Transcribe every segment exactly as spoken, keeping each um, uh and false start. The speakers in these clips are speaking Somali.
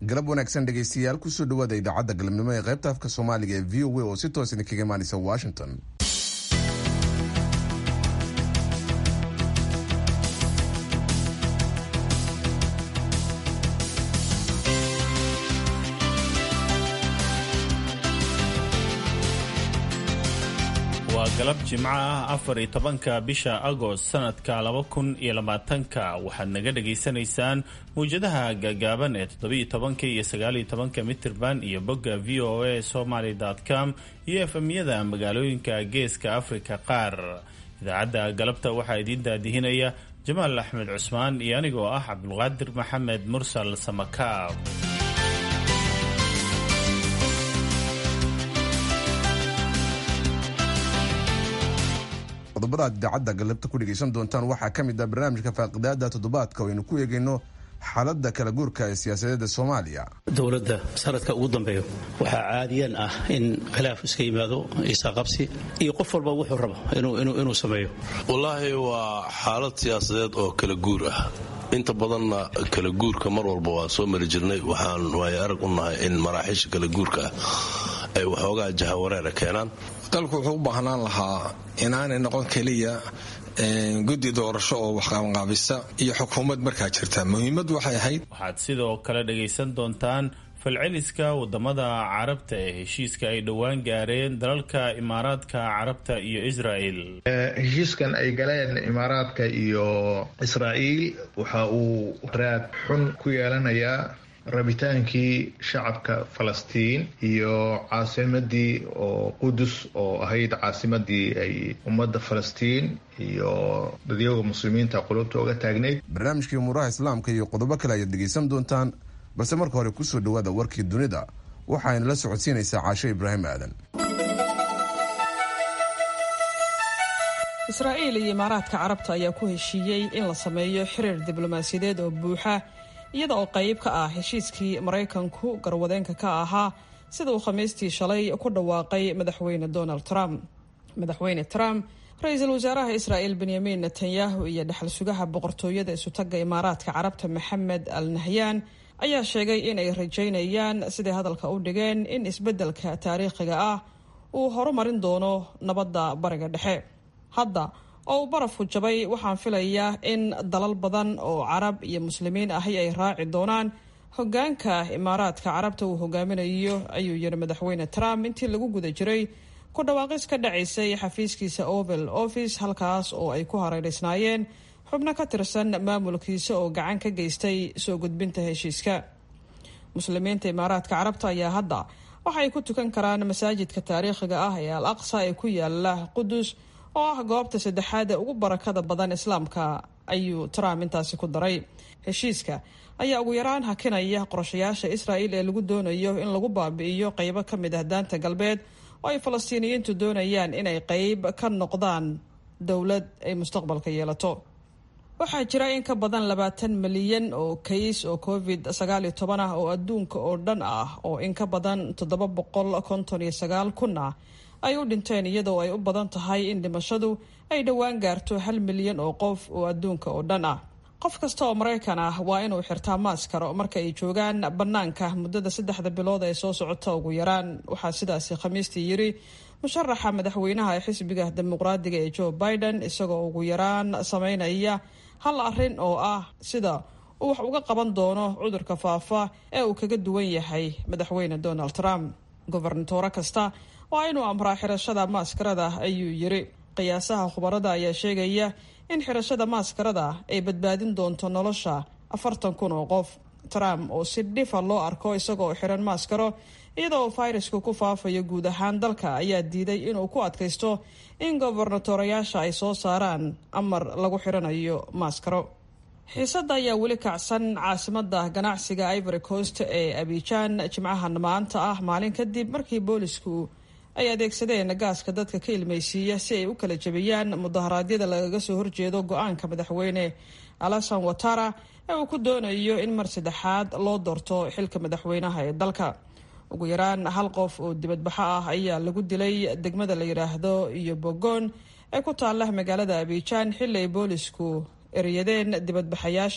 galab wanaagsan dhegaystayaal kusoo dhawaada idaacadda galabnimo ee qaybta afka Soomaaliga ee V O A oo si toos ah kaga imaanaysa Washington. waa galab jimco ah afar iyo tobanka bisha Agost sanadka laba kun iyo labaatanka waxaad naga dhageysanaysaan muujadaha gaagaaban ee toddoba iyo tobanka iyo sagaal iyo tobanka mitirban iyo bogga v o a somali dot com iyo efemyada magaalooyinka geeska Afrika qaar. idaacadda galabta waxaa idiin daadihinaya Jamaal Axmed Cusmaan iyo anigoo ah Cabdulqaadir Maxamed Mursal Samakaab. qodobada idaacadda galabta ku dhageysan doontaan waxaa ka mid ah barnaamijka faaqidaada toddobaadka oo aynu ku eegayno xaaladda kala guurka ee siyaasadeedda Soomaaliya. dowladda sanadka ugu dambeeyo waxaa caadiyan ah in khilaaf iska yimaado isa qabsi iyo qof walba wuxuu rabo inuu inuu inuu sameeyo. wallaahi waa xaalad siyaasadeed oo kala guur ah. inta badanna kala guurka mar walba waa soo mari jirnay, waxaan waayo arag u nahay in maraaxiisha kala guurka ay waxoogaa jahawareera keenaan. dalku wuxuu u baahnaan lahaa inaanay noqon keliya guddi doorasho oo waxqabanqaabisa iyo xukuumad markaa jirta. muhiimadu waxay ahayd. waxaad sidoo kale dhagaysan doontaan falceliska wadamada carabta ee heshiiska ay dhowaan gaareen dalalka imaaraadka carabta iyo Israel. heshiiskan ay galeen imaaraadka iyo Israel waxa uu raad xun ku yeelanayaa rabitaankii shacabka Falastiin iyo caasimadii oo Qudus oo ahayd caasimadii ay ummadda Falastiin iyo dadyoga muslimiinta qulubta uga taagneyd. barnaamijkii umuraha islaamka iyo qodobo kale ayaad dhegaysan doontaan, balse marka hore kusoo dhawaada warkii dunida waxayna la socodsiinaysaa Caasho Ibraahim Aadan. Israa'iil iyo Imaaraadka Carabta ayaa ku heshiiyey in la sameeyo xiriir diblomaasiyadeed oo buuxa iyada oo qayb ka ah heshiiskii Mareykanku garwadeenka ka ahaa sida uu Khamiistii shalay ku dhawaaqay madaxweyne Donald Trump. madaxweyne Trump, ra'iisul wasaaraha Israa'iil Benjamin Netanyahu iyo dhaxal sugaha boqortooyada isutaga Imaaraadka Carabta Mohammed Al Nahyan ayaa sheegay in ay rajaynayaan sidii hadalka u dhigeen in isbeddelka taariikhiga ah uu horumarin doono nabadda bariga dhexe. hadda oo uu barafku jabay waxaan filayaa in dalal badan oo carab iyo muslimiin ahi ay raaci doonaan hogaanka Imaaraadka Carabta uu hogaaminayo, ayuu yiri madaxweyne Trump intii lagu guda jiray ku dhawaaqis ka dhacaysay xafiiskiisa Oval Office, halkaas oo ay ku hareereysnaayeen xubno ka tirsan maamulkiisa oo gacan ka geystay soo gudbinta heshiiska. muslimiinta Imaaraadka Carabta ayaa hadda waxay ku tukan karaan masaajidka taariikhiga ah ee Al-Aqsa ee ku yaala Qudus oo ah goobta saddexaad ee ugu barakada badan Islaamka, ayuu Trump intaasi ku daray. heshiiska ayaa ugu yaraan hakinaya qorshayaasha Israa'iil ee lagu doonayo in lagu baabi'iyo qaybo ka mid ah daanta galbeed oo ay Falastiiniyiintu doonayaan inay qayb ka noqdaan dowlad ay mustaqbalka yeelato. waxaa jira in ka badan labaatan milyan oo kays oo covid sagaal iyo toban ah oo adduunka oo dhan ah, oo in ka badan toddoba boqol konton iyo sagaal kun ah ay u dhinteen, iyadoo ay u badan tahay in dhimashadu ay dhowaan gaarto hal milyan oo qof oo adduunka oo dhan ah. qof kasta oo Mareykan ah waa inuu xirtaa maaskaro marka ay joogaan bannaanka muddada saddexda bilood ee soo socota ugu yaraan. waxaa sidaasi Khamiistii yiri musharaxa madaxweynaha ee xisbiga dimuqraadiga ee Joe Biden, isagoo ugu yaraan sameynaya hal arrin oo ah sida uu wax uga qaban doono cudurka faafa ee uu kaga duwan yahay madaxweyne Donald Trump. gobernatore kasta waa inuu amraa xirashada maaskarada, ayuu yiri. qiyaasaha khubarada ayaa sheegaya in xirashada maaskarada ay badbaadin doonto nolosha afartan kun oo qof. Trump oo si dhifa loo arko isagoo xiran maaskaro iyadoo fayrasku ku faafayo guud ahaan dalka ayaa diiday inuu ku adkaysto in gobernatoreyaasha ay soo saaraan amar lagu xiranayo maaskaro. xiisadda ayaa weli kacsan caasimada ganacsiga Ivory Coast ee Abidjan jimcahan maanta ah, maalin kadib markii boolisku ay adeegsadeen gaaska dadka ka ilmaysiiya si ay u kala jabiyaan mudaharaadyada lagaga soo horjeedo go-aanka madaxweyne Alassane Ouattara ee uu ku doonayo in mar saddexaad loo doorto xilka madaxweynaha ee dalka. ugu yaraan hal qof oo dibadbaxo ah ayaa lagu dilay degmada la yiraahdo iyo Bogon ee ku taala magaalada Abidjan xilli ay boolisku eryadeen dibadbaxayaasha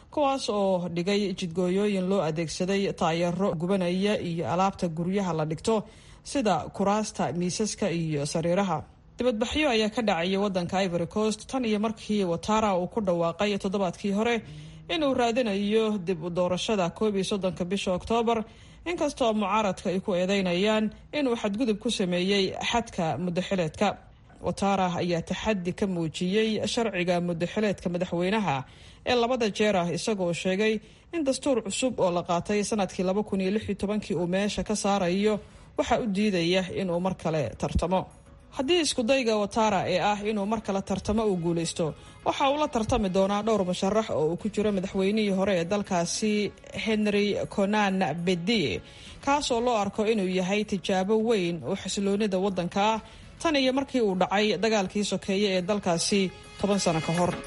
kuwaas oo dhigay jidgooyooyin loo adeegsaday taayaro gubanaya iyo alaabta guryaha la dhigto sida kuraasta, miisaska iyo sariiraha. dibadbaxyo ayaa ka dhacaya wadanka Ivory Coast tan iyo markii Ouattara uu ku dhawaaqay toddobaadkii hore inuu raadinayo dib u doorashada koob iyo soddonka bisha Oktoobar, inkastoo mucaaradka ay ku eedeynayaan inuu xadgudub ku sameeyey xadka muddaxileedka. Ouattara ayaa taxaddi ka muujiyey sharciga muddaxileedka madaxweynaha ee labada jeer ah, isagoo sheegay in dastuur cusub oo la qaatay sanadkii laba kun iyo lix iyo tobankii uu meesha ka saarayo waxa u diidaya inuu mar kale tartamo. haddii iskudayga Ouattara ee ah inuu mar kale tartamo uu guulaysto, waxa uu la tartami doonaa dhowr musharax oo uu ku jiro madaxweynihii hore ee dalkaasi Henry Konan Bedie, kaasoo loo arko inuu yahay tijaabo weyn oo xasiloonida waddanka ah tan iyo markii uu dhacay dagaalkii sokeeye ee dalkaasi toban sano ka hor.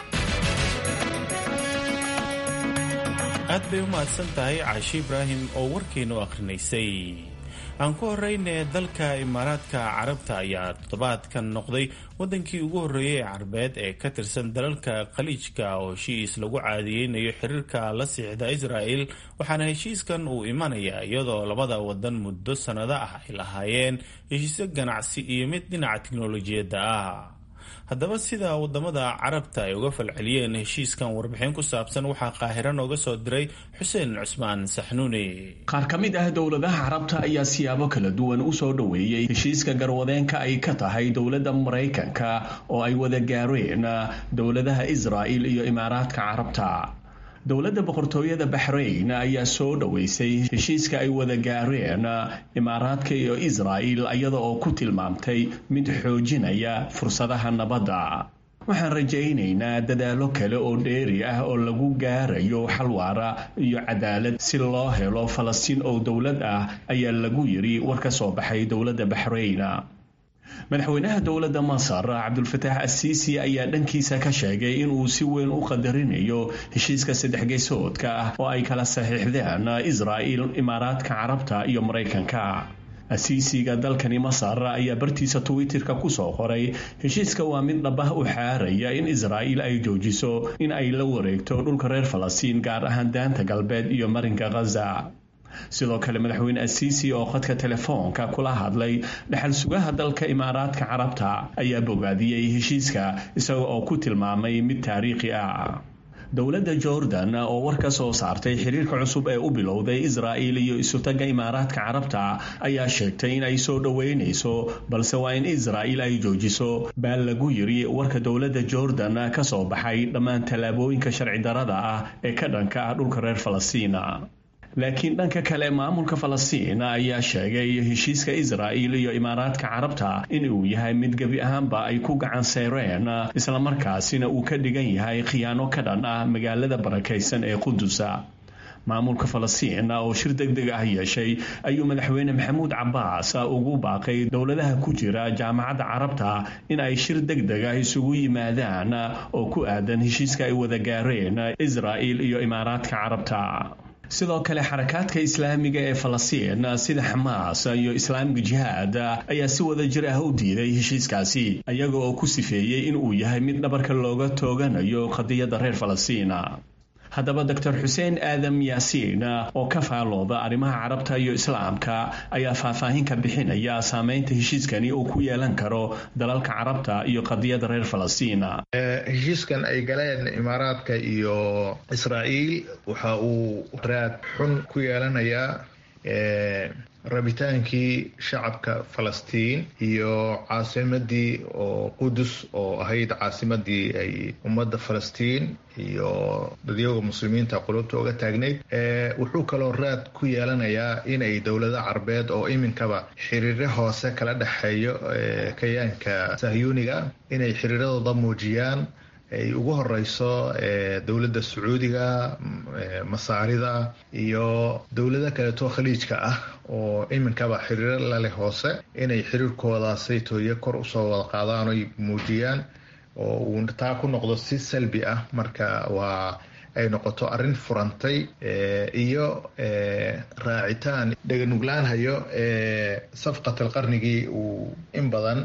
aad bay u mahadsan tahay Caashi Ibraahim oo warkeenu akrinaysay. aan ku horeyne dalka Imaaraadka Carabta ayaa toddobaadkan noqday wadankii ugu horeeyay Carbeed ee ka tirsan dalalka Khaliijka oo heshiis lagu caadiyeynayo xiriirka la socda Israel, waxaana heshiiskan uu imanayaa iyadoo labada wadan muddo sanado ah ay lahaayeen heshiisyo ganacsi iyo mid dhinaca tiknoolajiyadda ah. haddaba sida wadamada Carabta ay uga falceliyeen heshiiskan, warbixin ku saabsan waxaa Qaahiro nooga soo diray Xuseen Cusmaan Saxnuuni. qaar ka mid ah dowladaha Carabta ayaa siyaabo kala duwan u soo dhaweeyay heshiiska garwadeenka ay ka tahay dowladda Mareykanka oo ay wada gaareen dowladaha Israel iyo Imaaraadka Carabta. dowladda boqortooyada Bahrain ayaa soo dhaweysay heshiiska ay wada gaareen Imaaraadka iyo Israel iyada oo ku tilmaamtay mid xoojinaya fursadaha nabadda. waxaan rajaynaynaa dadaalo kale oo dheeri ah oo lagu gaarayo xal waara iyo cadaalad si loo helo Falastiin oo dowlad ah, ayaa lagu yiri war ka soo baxay dowladda Bahrain. madaxweynaha dowladda Masar Cabdulfataax Asiisi ayaa dhankiisa ka sheegay in uu si weyn u qadarinayo heshiiska saddex geesoodka ah oo ay kala saxiixdeen Israel, Imaaraadka Carabta iyo Mareykanka. Asiisiga dalkani Masar ayaa bartiisa Twitterka ku soo qoray heshiiska waa mid dhabah u xaaraya in Israel ay joojiso in ay la wareegto dhulka reer Falastiin, gaar ahaan daanta galbeed iyo marinka Gaza. sidoo kale madaxweyne Asiisi oo khadka telefoonka kula hadlay dhaxal sugaha dalka Imaaraadka Carabta ayaa bogaadiyay heshiiska isaga oo ku tilmaamay mid taariikhi ah. dowladda Jordan oo war ka soo saartay xiriirka cusub ee u bilowday Israel iyo isutaga Imaaraadka Carabta ayaa sheegtay in ay soo dhaweynayso, balse waa in Israel ay joojiso baa lagu yiri warka dowladda Jordan ka soo baxay dhammaan tallaabooyinka sharci darrada ah ee ka dhanka ah dhulka reer Falastiin. laakiin dhanka kale maamulka Falastiin ayaa sheegay heshiiska Israel iyo Imaaraadka Carabta in uu yahay mid gabi ahaanba ay ku gacan saareen, isla markaasina uu ka dhigan yahay khiyaano ka dhan ah magaalada barakaysan ee Qudus. maamulka Falastiin oo shir degdeg ah yeeshay ayuu madaxweyne Maxamuud Cabbaas ugu baaqay dowladaha ku jira jaamacadda Carabta in ay shir degdeg ah isugu yimaadaan oo ku aadan heshiiska ay wada gaareen Israel iyo Imaaraadka Carabta. sidoo kale xarakaadka islaamiga ee Falastiin sida Xamaas iyo Islaamiga Jihaad ayaa si wada jir ah u diiday heshiiskaasi, ayaga oo ku sifeeyay in uu yahay mid dhabarka looga tooganayo qadiyadda reer Falastiin. haddaba Doctor Xuseen Aadam Yaasiin oo ka faalooda arrimaha Carabta iyo Islaamka ayaa faahfaahin ka bixinaya saameynta heshiiskani uu ku yeelan karo dalalka Carabta iyo qadiyadda reer Falastiin. heshiiskan ay galeen Imaaraadka iyo Israel waxa uu raad xun ku yeelanayaa rabitaankii shacabka Falastiin iyo caasimadii oo Qudus oo ahayd caasimadii ay ummadda Falastiin iyo dadyoga muslimiinta qulubta uga taagneyd. wuxuu kaloo raad ku yeelanayaa inay dowlada Carbeed oo iminkaba xiriiro hoose kala dhexeeyo kayaanka Sahyuuniga inay xiriiradooda muujiyaan, ay ugu horeyso dowladda Sacuudiga, Masaarida iyo dowlado kale oo Khaliijka ah oo iminkaba xiriir la leh hoose, inay xiriirkoodaasi tooyo kor u soo wada qaadaan oo muujiyaan oo uu taa ku noqdo si salbi ah. marka waa ay noqoto arrin furantay iyo raacitaan dhaganuglaan hayo safqatal qarnigii uu in badan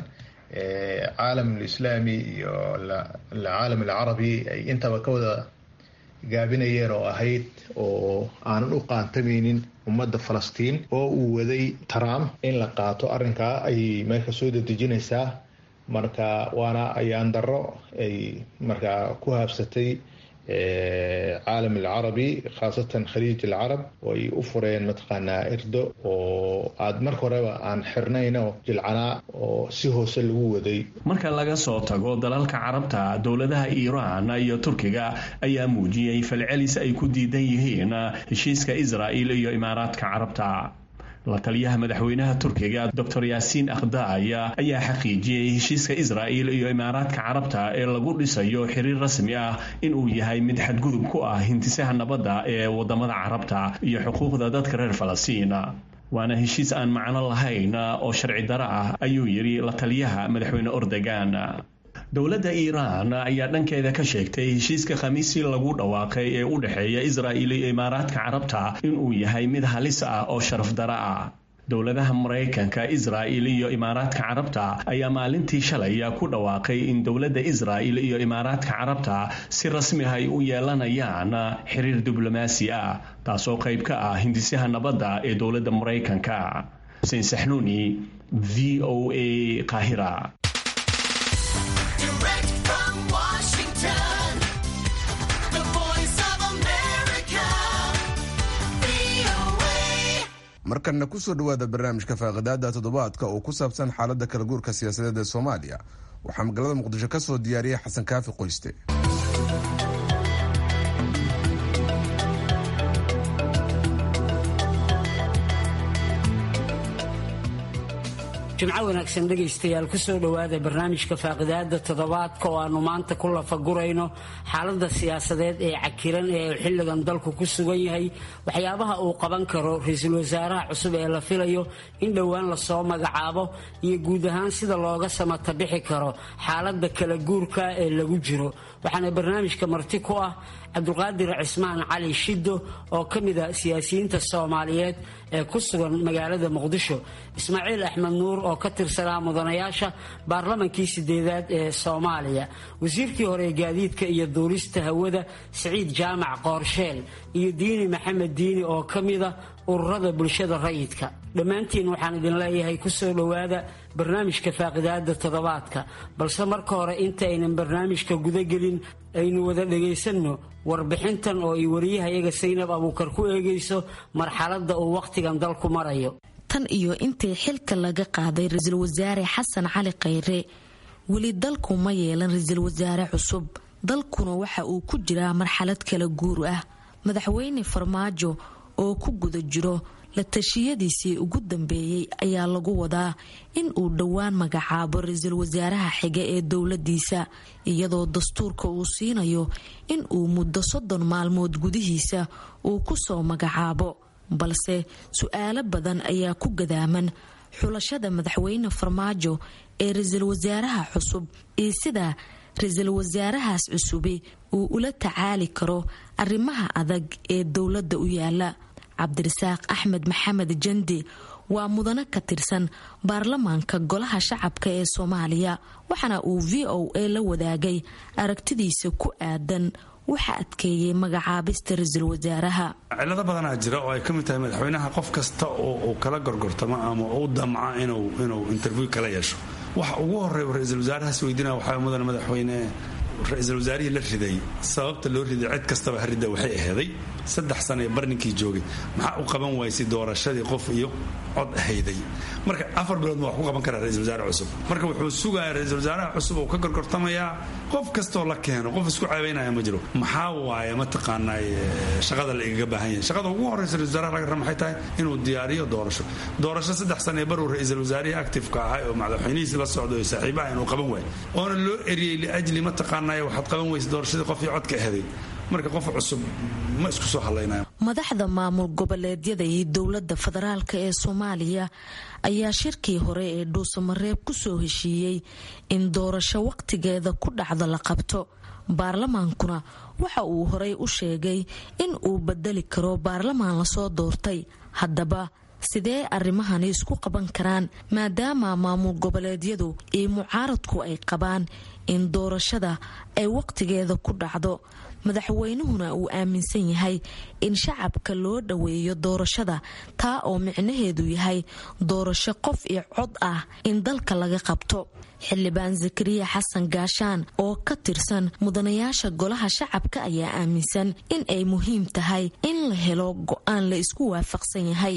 caalam islaami iyo caalam alcarabi ay intaba ka wada gaabinayeen oo ahayd oo aanan u qaantamaynin ummadda falastiin oo uu waday Trump in la qaato arrinkaa ay meesha soo dedejinaysaa marka waana ayaan daro ay markaa ku habsatay caalam alcarabi khaasatan khaliij alcarab oo ay u fureen mataqaanaa irdo oo aad marka horeba aan xirnayno jilcanaa oo si hoose lagu waday. marka laga soo tago dalalka carabta dowladaha Iiraan iyo Turkiga ayaa muujiyay falcelis ay ku diidan yihiin heshiiska Israa'iil iyo Imaaraadka Carabta. la taliyaha madaxweynaha Turkiga Doctor Yasin Akhdai ayaa xaqiijiyay heshiiska Israa'iil iyo Imaaraadka Carabta ee lagu dhisayo xiriir rasmi ah in uu yahay mid xadgudub ku ah hindisaha nabadda ee wadamada Carabta iyo xuquuqda dadka reer Falastiin. waana heshiis aan macno lahayn oo sharci darro ah ayuu yiri la taliyaha madaxweyne Erdogan. dowladda Iiraan ayaa dhankeeda ka sheegtay heshiiska Khamiisii lagu dhawaaqay ee u dhaxeeya Israa'iil iyo Imaaraadka Carabta in uu yahay mid halis ah oo sharaf darro ah. dowladaha Mareykanka, Israa'iil iyo Imaaraadka Carabta ayaa maalintii shalay ku dhawaaqay in dowladda Israa'iil iyo Imaaraadka Carabta si rasmi ah u yeelanayaan xiriir diblomaasi ah taasoo qayb ka ah hindisaha nabadda ee dowladda Mareykanka. Hussein Sahnuni, V O A, Qaahira. markana ku soo dhawaada barnaamijka faaqidaada toddobaadka oo ku saabsan xaaladda kala guurka siyaasadeed ee Soomaaliya. waxaa magaalada Muqdisho ka soo diyaariyay Xasan Kaafi Qoyste. jimco wanaagsan dhegaystayaal ku soo dhawaada barnaamijka faaqidaada toddobaadka oo aanu maanta ku lafagurayno xaaladda siyaasadeed ee cakiran ee xilligan dalku ku sugan yahay, waxyaabaha uu qaban karo ra-iisul wasaaraha cusub ee la filayo in dhowaan lasoo magacaabo, iyo guud ahaan sida looga samata bixi karo xaaladda kala guurka ee lagu jiro. waxaana barnaamijka marti ku ah cabdulqaadir cismaan cali Shiddo oo ka mid ah siyaasiyiinta Soomaaliyeed ee ku sugan magaalada Muqdisho, Ismaaciil Axmed Nuur oo ka tirsanaa mudanayaasha baarlamankii sideedaad ee Soomaaliya, wasiirkii hore ee gaadiidka iyo duulista hawada Siciid Jaamac Qoorsheel, iyo Diini Maxamed Diini oo ka mid ah ururada bulshada rayidka. dhammaantiin waxaan idin leeyahay ku soo dhawaada barnaamijka faaqidaada toddobaadka, balse marka hore inta aynan barnaamijka gudagelin aynu wada dhagaysanno warbixintan oo ay wariyahayaga Saynab Abuukar ku eegayso marxaladda uu wakhtigan dalku marayo. tan iyo intii xilka laga qaaday ra-iisul wasaare Xasan Cali Khayre weli dalku ma yeelan ra-iisul wasaare cusub, dalkuna waxa uu ku jiraa marxalad kala guur ah. madaxweyne Farmaajo oo ku guda jiro la tashiyadiisii ugu dambeeyay ayaa lagu wadaa in uu dhowaan magacaabo ra-iisul wasaaraha xiga ee dowladiisa, iyadoo dastuurka uu siinayo in uu muddo soddon maalmood gudihiisa uu ku soo magacaabo. balse su-aalo badan ayaa ku gadaaman xulashada madaxweyne Farmaajo ee ra-iisul wasaaraha cusub iyo sida ra-iisul wasaarahaas cusubi uu ula tacaali karo arrimaha adag ee dowladda u yaala. Cabdirasaaq Axmed Maxamed Jandi waa mudane ka tirsan baarlamaanka golaha shacabka ee Soomaaliya, waxaana uu V O A la wadaagay aragtidiisa ku aadan waxa adkeeyay magacaabista ra-iisul wasaaraha. cilado badanaa jira oo ay ka mid tahay madaxweynaha qof kasta oo uu kala gorgortamo ama uu damca inuu inuu interview kala yeesho. waxa ugu horeeya ra-iisul wasaarahaas weydiinaya waxaa mudane madaxweyne ra-iisul wasaarihii la riday sababta loo riday cid kastaba harida waxay aheeday saddex sano ee barninkii joogay maxaa u qaban waysay doorashadii qof iyo cod ahayday. marka afar bilood ma wax ku qaban karaa ra-iisul wasaare cusub. marka wuxuu sugayaa ra-iisul wasaaraha cusub oo ka gorgortamayaa qof kastoo la keeno, qof isku ceebaynaya ma jiro. maxaa waaye mataqaanaa shaqada la igaga baahan yahay. shaqada ugu horreysa ra-isul wasaaraha laga raba maxay tahay inuu diyaariyo doorasho doorasho saddex sano ee baruu ra-iisul wasaarihii active-ka ahay oo madaxweynihiisi la socdo iyo saaxiibaha inuu qaban waayo oona loo eriyey liajli mataqaanaa waxaad qaban weysa doorashadii qof iyo codka aheeday. marka qof cusub ma isku soo hadlaynayo. madaxda maamul goboleedyada iyo dowladda federaalka ee Soomaaliya ayaa shirkii hore ee Dhuusamareeb ku soo heshiiyey in doorasho waqtigeeda ku dhacdo la qabto. baarlamaankuna waxa uu horey u sheegay in uu bedeli karo baarlamaan la soo doortay. haddaba sidee arrimahani isku qaban karaan maadaama maamul goboleedyadu iyo mucaaradku ay qabaan in doorashada ay waqtigeeda ku dhacdo madaxweynuhuna uu aaminsan yahay in shacabka loo dhoweeyo doorashada taa oo micnaheedu yahay doorasho qof iyo cod ah in dalka laga qabto xildhibaan zakariya xasan gaashaan oo ka tirsan mudanayaasha golaha shacabka ayaa aaminsan in ay muhiim tahay in la helo go-aan la isku waafaqsan yahay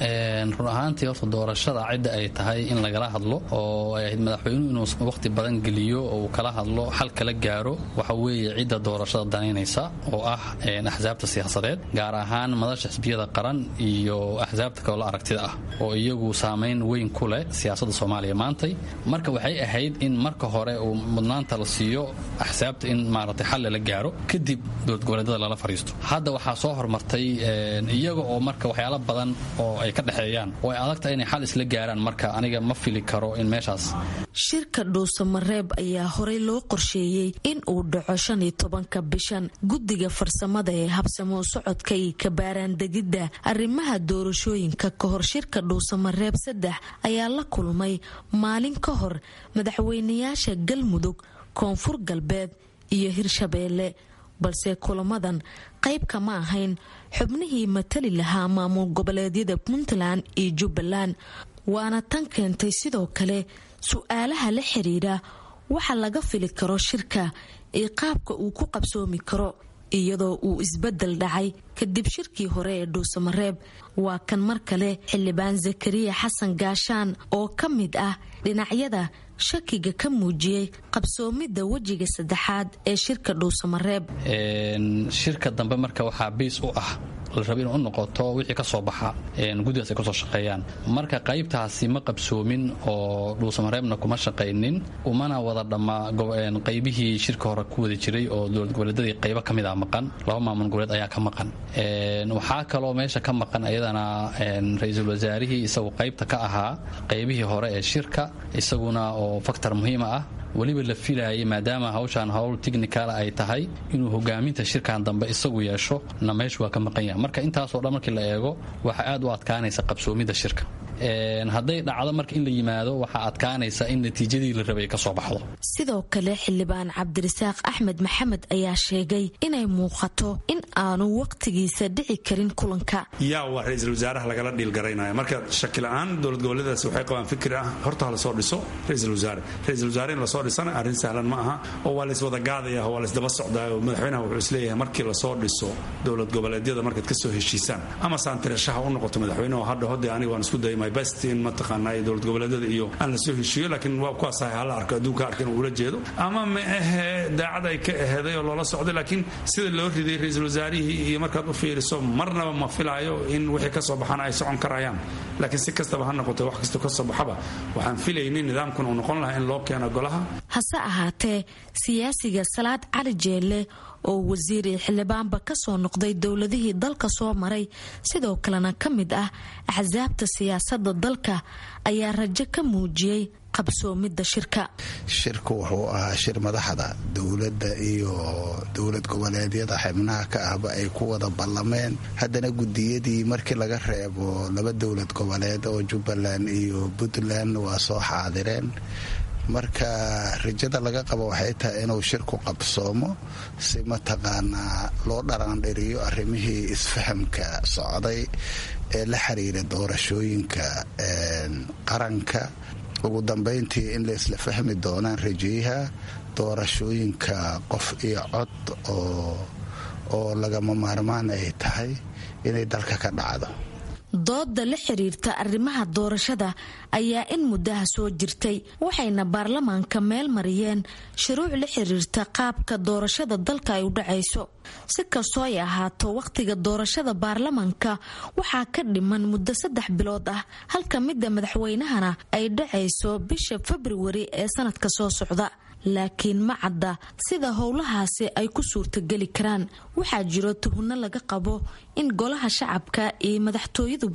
run ahaantii horta doorashada cidda ay tahay in lagala hadlo oo ay ahayd madaxweynuhu inuu waqti badan geliyo oo uu kala hadlo xal kala gaaro waxa weeye cidda doorashada danaynaysa oo ah axsaabta siyaasadeed gaar ahaan madasha xisbiyada qaran iyo axsaabta kale aragtida ah oo iyagu saameyn weyn ku leh siyaasadda Soomaaliya maantay marka waxay ahayd in marka hore uu mudnaanta la siiyo axsaabta in maaragtay xal la gaaro kadib dowlad goboleedyada lala fariisto hadda waxaa soo hormartay iyaga oo marka waxyaalo badan oo ay ka dhaxeeyaan oo ay adagtahay inay xal isla gaaraan marka aniga ma fili karo in meeshaas shirka dhuusamareeb ayaa horey loo qorsheeyey in uu dhaco shan iyo tobanka bishan guddiga farsamada ee habsamo socodka iyo kabaaraan degidda arrimaha doorashooyinka ka hor shirka dhuusamareeb saddex ayaa la kulmay maalin ka hor madaxweynayaasha galmudug koonfur galbeed iyo hirshabeelle balse kulamadan qayb kama ahayn xubnihii matali lahaa maamul goboleedyada puntland iyo jubbaland waana tan keentay sidoo kale su-aalaha la xiriira waxa laga fili karo shirka iyo qaabka uu ku qabsoomi karo iyadoo uu isbedel dhacay kadib shirkii hore ee dhuusamareeb waa kan mar kale xildhibaan zakariya xasan gaashaan oo ka mid ah dhinacyada shakiga ka muujiyey qabsoomidda wejiga saddexaad ee shirka dhuusamareeb shirka dambe marka waxaa biis u ah la rabo inuu u noqoto wixii ka soo baxa guddigaas ay ka soo shaqeeyaan marka qaybtaasi ma qabsoomin oo dhuusamareebna kuma shaqaynin umana wada dhammaa qaybihii shirka hore ku wada jiray oo dowlad goboleedyadii qaybo ka mid ah maqan laba maamul goboleed ayaa ka maqan waxaa kaloo meesha ka maqan iyadana ra-iisul wasaarihii isagu qaybta ka ahaa qaybihii hore ee shirka isaguna oo faktor muhiima ah weliba la filaayay maadaama hawshaan howl technicala ay tahay inuu hogaaminta shirkan dambe isagu yeesho na meeshu waa ka maqan yahay marka intaasoo dhan markii la eego waxaa aad u adkaanaysa qabsoomidda shirka hadday dhacdo marka in la yimaado waxaa adkaanaysa in natiijadii la rabay ka soo baxdo sidoo kale xildhibaan cabdirasaaq axmed maxamed ayaa sheegay inay muuqato in aanu waqtigiisa dhici karin kulanka yaa waa ra-iisul wasaaraha lagala dhiilgaraynaya marka shakila-aan dowlad goboleedaas waxay qabaan fikir ah horta ha lasoo dhiso ra-iisul wasaare ra-iisul wasaare in lasoo dhisana arrin sahlan ma aha oo waa layswada gaadaya waa laysdaba socdaayo madaxweynaha wuxuu isleeyahay markii lasoo dhiso dowlad goboleedyada markaad ka soo heshiisaan ama saantirashaha u noqoto madaxweynuhu hadha hode aniga waan isku dayay best in mataqaanaa dowlad goboleedyada iyo aan la soo heshiiyo laakiin waa kuwaas ahay hala arko adduunka arkin uu ula jeedo ama ma ahe daacad ay ka aheeday oo loola socday laakiin sida loo riday ra-iisul wasaarihii iyo markaad u fiiriso marnaba ma filaayo in wixii ka soo baxana ay socon karayaan laakiin si kastaba ha noqotay wax kastoo ka soo baxaba waxaan filaynin nidaamkan uu noqon lahaa in loo keeno golaha hase ahaatee siyaasiga salaad cali jeelle oo wasiir iyo xildhibaanba ka soo noqday dowladihii dalka soo maray sidoo kalena ka mid ah axsaabta siyaasadda dalka ayaa rajo ka muujiyey qabsoomidda shirka shirku wuxuu ahaa shir madaxda dowladda iyo dowlad goboleedyada xubnaha ka ahba ay ku wada ballameen haddana gudiyadii markii laga reebo laba dowlad goboleed oo jubbaland iyo puntland waa soo xaadireen marka rajada laga qabo waxay tahay inuu shirku qabsoomo si mataqaanaa loo dharaandhiriyo arrimihii isfahamka socday ee la xiriira doorashooyinka qaranka ugu dambayntii in la isla fahmi doonaan rajayaha doorashooyinka qof iyo cod oo oo lagama maarmaan ay tahay inay dalka ka dhacdo dooda la xiriirta arrimaha doorashada ayaa in muddaha soo jirtay waxayna baarlamaanka meel mariyeen shuruuc la xiriirta qaabka doorashada dalka ay u dhacayso si kastoo ay ahaato wakhtiga doorashada baarlamaanka waxaa ka dhiman muddo saddex bilood ah halka midda madaxweynahana ay dhacayso bisha februari ee sanadka soo socda laakiin ma cadda sida howlahaasi ay ku suurtageli karaan waxaa jiro tuhunno laga qabo in golaha shacabka iyo madaxtooyaduba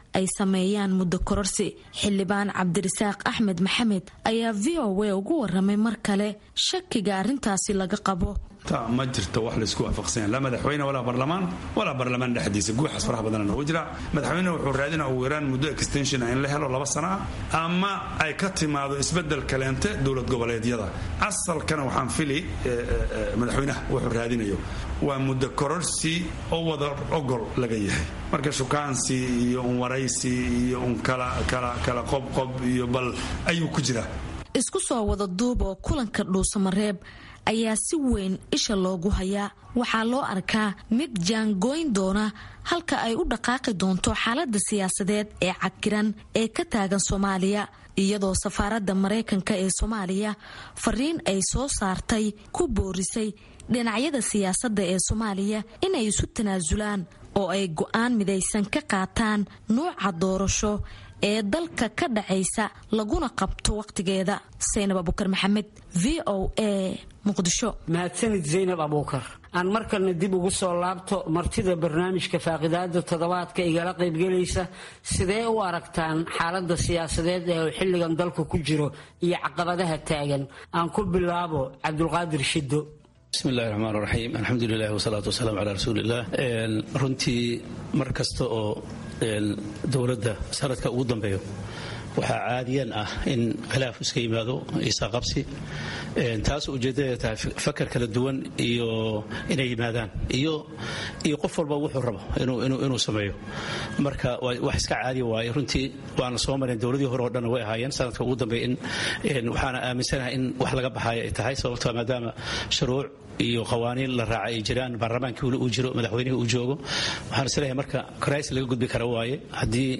ay sameeyaan muddo kororsi. xildhibaan cabdirasaaq axmed maxamed ayaa v o a ugu waramay mar kale shakiga arrintaasi laga qabo. ma jirto wax la isku waafaqsan la madaxweyne walaa barlamaan walaa barlamaan dhexdiisa guuxas faraha badan oo jira. madaxweyne wuxuu raadinaa ugu yaraan muddo extension in la helo laba sano ama ay ka timaado isbedel kaleente dowlad goboleedyada. asalkana waxaan fili madaxweynaha wuxuu raadinayo waa muddo kororsi oo wada ogol laga yahay. marka shukaansi iyo un waraysi iyo un kala kala kala qobqob iyo bal ayuu ku jira. isku soo wada duub oo kulanka dhuusamareeb ayaa si weyn isha loogu hayaa. waxaa loo arkaa mid jaangooyn doona halka ay u dhaqaaqi doonto xaalada siyaasadeed ee cakiran ee ka taagan Soomaaliya, iyadoo safaaradda Mareykanka ee Soomaaliya fariin ay soo saartay ku boorisay dhinacyada siyaasadda ee Soomaaliya inay isu tanaasulaan oo ay go'aan midaysan ka qaataan nooca doorasho ee dalka ka dhacaysa laguna qabto waqtigeeda. Zaynab Abuukar Maxamed, V O A, Muqdisho. mahadsanid Zaynab Abuukar. aan markalna dib ugu soo laabto martida barnaamijka faaqidaada toddobaadka igala qaybgelaysa. sidee u aragtaan xaalada siyaasadeed ee uu xilligan dalku ku jiro iyo caqabadaha taagan? aan ku bilaabo Cabdulqaadir Shido. bismi illahi raxmaan raxiim alxamdulilah wasalaatu wasalaamu calaa rasuuliillah. runtii mar kasta oo dowladda sanadka ugu dambeeyo waxaa caadiyan ah in khilaaf iska yimaado isaqabsi, taas ujeedadeeda tahay fakar kala duwan iyo inay yimaadaan iyo iyo qof walba wuxuu rabo inuu sameeyo. marka wax iska caadiya waaye. runtii waana soo mareen dowladii hore oo dhan way ahaayeen sanadka ugu dambeeya in waxaana aaminsanahay in wax laga baxayo ay tahay, sababtoo maadaama shuruuc iyo qawaaniin la raacay ay jiraan, baarlamaankii uu jiro, madaxweynihii uu joogo. waxaan isleeyahay marka crisis laga gudbi kara waaye haddii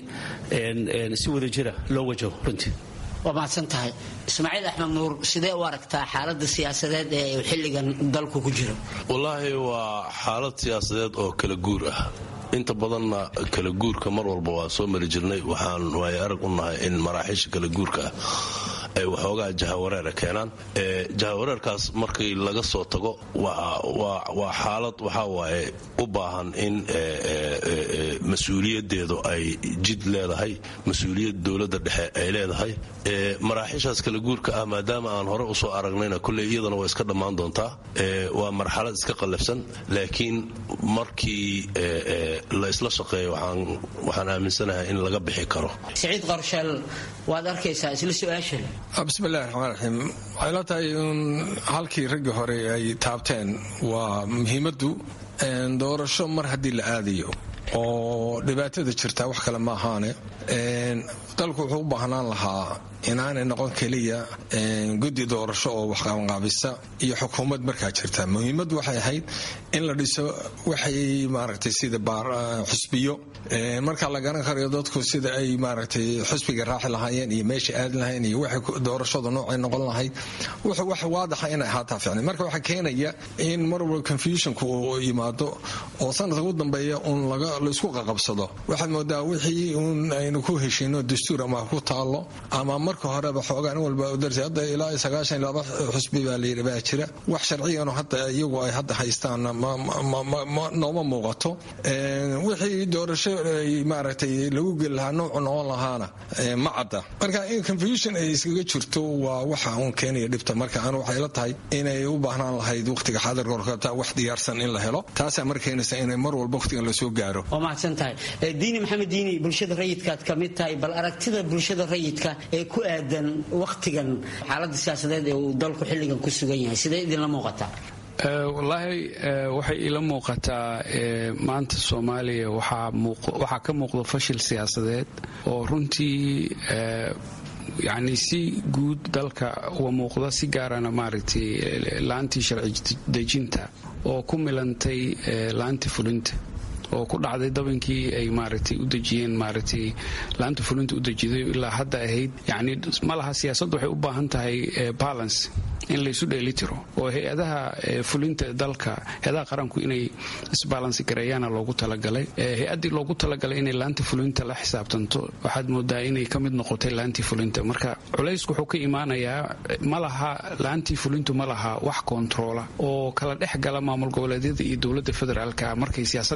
si wada jira loo wajaho. runtii waa mahadsan tahay. Ismaaciil Axmed Nuur, sidee u aragtaa xaalada siyaasadeed ee uu xilligan dalku ku jiro? wallaahi waa xaalad siyaasadeed oo kala guur ah. inta badanna kala guurka mar walba waa soo mari jirnay. waxaan waay arag u nahay in maraaxiisha kala guurka ah ay waxoogaa jahawareera keenaan. jahawareerkaas markii laga soo tago waa xaalad waxaa waaye u baahan in mas-uuliyadeedu ay jid leedahay, mas-uuliyad dowladda dhexe ay leedahay. maraaxiishaas kala guurka ah maadaama aan hore usoo aragnayna kulley iyadana waa iska dhammaan doontaa. waa marxalad iska qallafsan, laakiin markii la isla shaqeeyo waxaan aaminsanahay in laga bixi karo. Saciid Qarshal, waad arkaysaa isla su-aashan. bismillahi raxmaan raxiim. waxay la tahay in halkii raggii hore ay taabteen waa muhiimaddu doorasho mar haddii la aadayo oo dhibaatada jirtaa wax kale ma ahaane. dalku wuxuu u baahnaan lahaa inaanay noqon keliya guddi doorasho oo waxqabanqaabisa iyo xukuumad markaa jirta. muhiimaddu waxay ahayd in la dhiso waxay maaragtay sida xusbiyo markaa la garan karayo dadku sida ay maaragtay xusbiga raaci lahaayeen iyo meesha aadi lahayn iyo waxay doorashada noocay noqon lahayd wax waadaxa inay ahaataa ficnay. marka waxaa keenaya in mar walba confusionku uu yimaado oo sanadka ugu dambeeya uun laisku qaqabsado. waxaad moodaa wixii uun aynu ku heshino dastuur ama ku taalo ama marka horeba xoogaan walba darsi hadda ilaa sagaashan laba xusbi baa layidhi baa jira. wax sharciyano hadda iyagu ay hadda haystaan nooma muuqato. wixii doorasho maaragtay lagu geli lahaa noocu noqon lahaana ma cadda. marka in confusion ay iskaga jirto waa waxa uun keenaya dhibta. marka anu waxay la tahay inay u baahnaan lahayd waqtiga xaadirka horkata wax diyaarsan in la helo. taasaa mar keenaysa inay mar walba waqtigan la soo gaaro. waa mahadsan tahay. diini maxamed diini, bulshada rayidkaad ka mid tahay, bal aragtida bulshada rayidka ee ku aadan waqtigan xaalada siyaasadeed ee uu dalku xilligan ku sugan yahay sidee idinla muuqataa? wallaahi waxay ila muuqataa maanta Soomaaliya waxaa ka muuqda fashil siyaasadeed oo runtii yani si guud dalka uga muuqda, si gaarana maaragtay laantii sharci dejinta oo ku milantay laantii fulinta oo ku dhacday dabankii ay maaragtay u dejiyeen maaragtay laanta fulinta u dejiday ilaa hadda ahayd. yani ma laha siyaasaddu waxay u baahan tahay balance in laysu dheelitiro oo hay-adaha fulinta dalka, hay-adaha qaranku inay isbalansi gareeyaana loogu talagalay. hay-addii loogu talagalay inay laanta fulinta la xisaabtanto waxaad moodaa inay ka mid noqotay laantii fulinta. marka culaysku wuxuu ka imaanayaa ma laha laantii fulintu ma laha wax kontroola oo kala dhex gala maamul goboleedyada iyo dowladda federaalka markay siyaasad isku qabtaan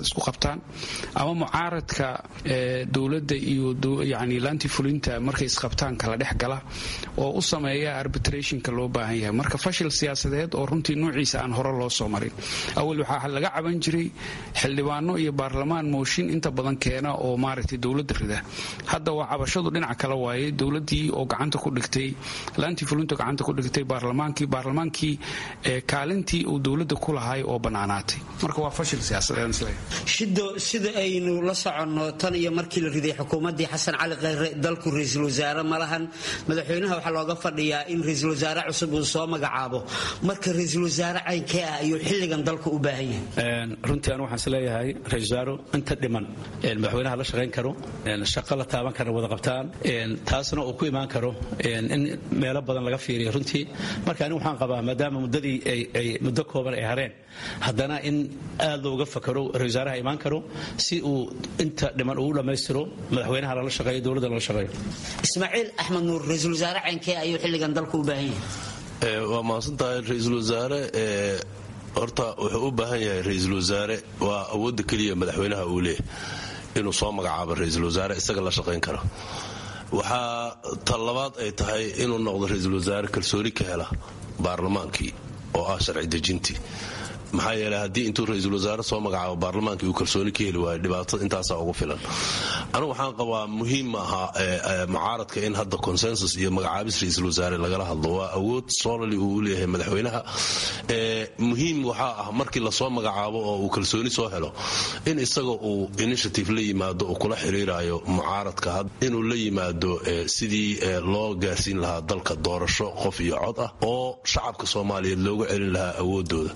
isqabtaan ama mucaaradka dowladda iyo yani laanti fulinta markay isqabtaan kala dhex gala oo u sameeya arbitrationka loo baahan yahay marka fashil siyaasadeed oo runtii nuuciisa aan hore loo soo marin awal waxaa laga caban jiray xildhibaano iyo baarlamaan mooshin inta badan keena oo maaragtay dowladda rida hadda waa cabashadu dhinaca kale waaye dowladdii oo gacanta ku dhigtay laantii fulinta gacanta ku dhigtay baarlamaankii baarlamaankii kaalintii uu dowladda ku lahay oo bannaanaatay marka waa fashil siyaasadeed shido sida aynu la soconno tan iyo markii la riday xukuumaddii xasan cali khayre dalku ra-iisul wasaare ma lahan madaxweynaha waxaa looga fadhiyaa in ra-iisul wasaare cusub uu soo magacaabo marka ra-iisul wasaare caynkee ah ayuu xilligan dalku u baahan yahay runtii anu waxaan isleeyahay ra-iisul wasaaro inta dhiman madaxweynaha la shaqayn karo shaqo la taaban kara wada qabtaan taasna uu ku imaan karo in meelo badan laga fiiriyo runtii marka anigu waxaan qabaa maadaama muddadii ay muddo kooban ay hareen haddana in aad looga fakaro ra-iisul wasaaraha imaan karo si uu inta dhiman uu dhammaystiro madaxweynaha lala shaqeeyo dowladda lala shaqeeyo ismaaciil axmed nuur ra-iisul wasaare caynkee ayuu xilligan dalku u baahan yahay waa mahadsantahay ra-iisul wasaare horta wuxuu u baahan yahay ra-iisul wasaare waa awoodda keliya madaxweynaha uu leeyahy inuu soo magacaabo ra-iisul wasaare isaga la shaqayn karo waxaa ta labaad ay tahay inuu noqdo ra-iisul wasaare kalsooni ka hela baarlamaankii oo ah sharci dejintii maxaa yeelay haddii intuu ra-iisul wasaare soo magacaabo baarlamaankii uu kalsooni ka heli waayo dhibaatada intaasaa ugu filan anigu waxaan qabaa muhiim maaha mucaaradka in hadda consensus iyo magacaabis ra-iisul wasaare lagala hadlo waa awood solali uu leeyahay madaxweynaha muhiim waxaa ah markii lasoo magacaabo oo uu kalsooni soo helo in isaga uu initiative la yimaado uu kula xiriirayo mucaaradka inuu la yimaado sidii loo gaarsiin lahaa dalka doorasho qof iyo cod ah oo shacabka soomaaliyeed looga celin lahaa awoodooda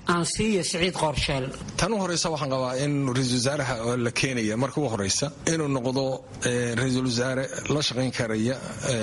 tan u horeysa waxaan qabaa in ra-iisul wasaaraha la keenaya marka u horeysa inuu noqdo ra-iisul wasaare la shaqayn karaya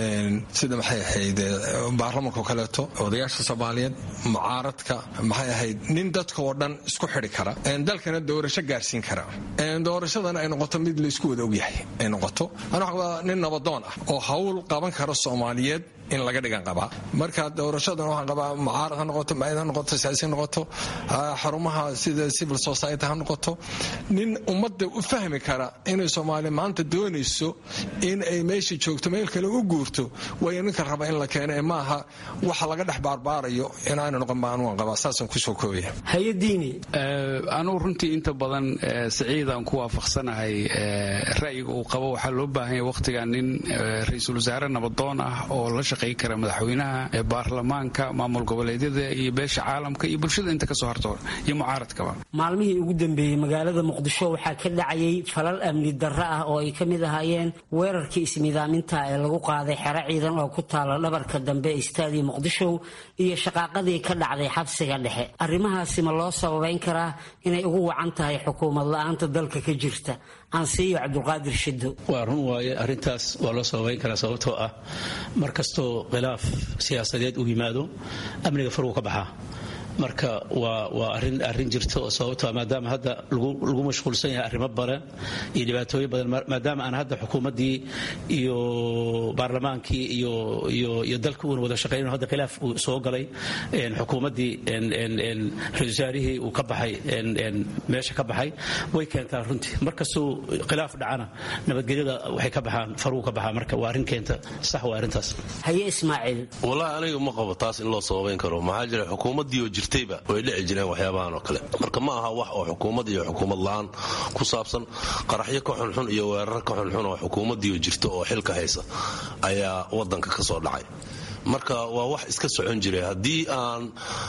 sida maxay ahayd baarlamanka kaleeto odayaasha soomaaliyeed mucaaradka maxay ahayd nin dadka oo dhan isku xidhi kara dalkana doorasho gaarsiin kara doorashadana ay noqoto mid laysku wada ogyahay ay noqoto ana waxaan qabaa nin nabadoon ah oo hawl qaban kara soomaaliyeed in laga dhigan qabaa marka doorashadan waxaan qabaa mucaarad ha noqoto maayad ha noqoto siyaasi ha noqoto xarumaha sida civil society ha noqoto nin ummadda u fahmi kara inay soomaaliya maanta doonayso in ay meesha joogto meel kale u guurto way ninka raba in la keeno ee maaha waxa laga dhex baarbaarayo inaanu noqon baan waan qabaa saasaan kusoo koobaya hayadiini anugu runtii inta badan siciidaan ku waafaqsanahay ra'yiga uu qabo waxaa loo baahan yahay waqtigan nin ra-iisul wasaare nabadoon ah oo la shaqeyn kara madaxweynaha ee baarlamaanka maamul goboleedyada iyo beesha caalamka iyo bulshada inta kasoo harto iyo mucaaradkaba maalmihii ugu dambeeyey magaalada muqdisho waxaa ka dhacayay falal amni darro ah oo ay ka mid ahaayeen weerarkii ismidaaminta ee lagu qaaday xero ciidan oo ku taala dhabarka dambe istaadii muqdisho iyo shaqaaqadii ka dhacday xabsiga dhexe arrimahaasi ma loo sababayn karaa inay ugu wacan tahay xukuumad la-aanta dalka ka jirta ansiyo cabdulqaadir shido waa run waaye arrintaas waa loo sababayn karaa sababtoo ah mar kastoo khilaaf siyaasadeed uu yimaado amniga faruu ka baxaa marka waa waa arin arrin jirta oo sababtoo maadaama hadda lagu mashquulsan yahay arrimo badan iyo dhibaatooyin badan maadaama aan hadda xukuumaddii iyo baarlamaankii iyo iyo iyo dalka uuna wada shaqeyn hadda khilaaf uu soo galay xukuumaddii ra-iisul wasaarihii uu ka baxay meesha ka baxay way keentaa runtii markastuu khilaaf dhacana nabadgelyada waxay ka baxaan faruu ka baxaa marka waa arrin keenta sax waa arrintaas haye ismaaciil wallahi aniga ma qabo taas in loo sababayn karo maxaa jira xukuumaddii jirtayba way dhici jireen waxyaabahan oo kale marka ma aha wax oo xukuumad iyo xukuumad la-aan ku saabsan qaraxyo ka xunxun iyo weerar ka xunxun oo xukuumaddiioo jirto oo xilka haysa ayaa wadanka ka soo dhacay marka waa wax iska socon jiray haddii aan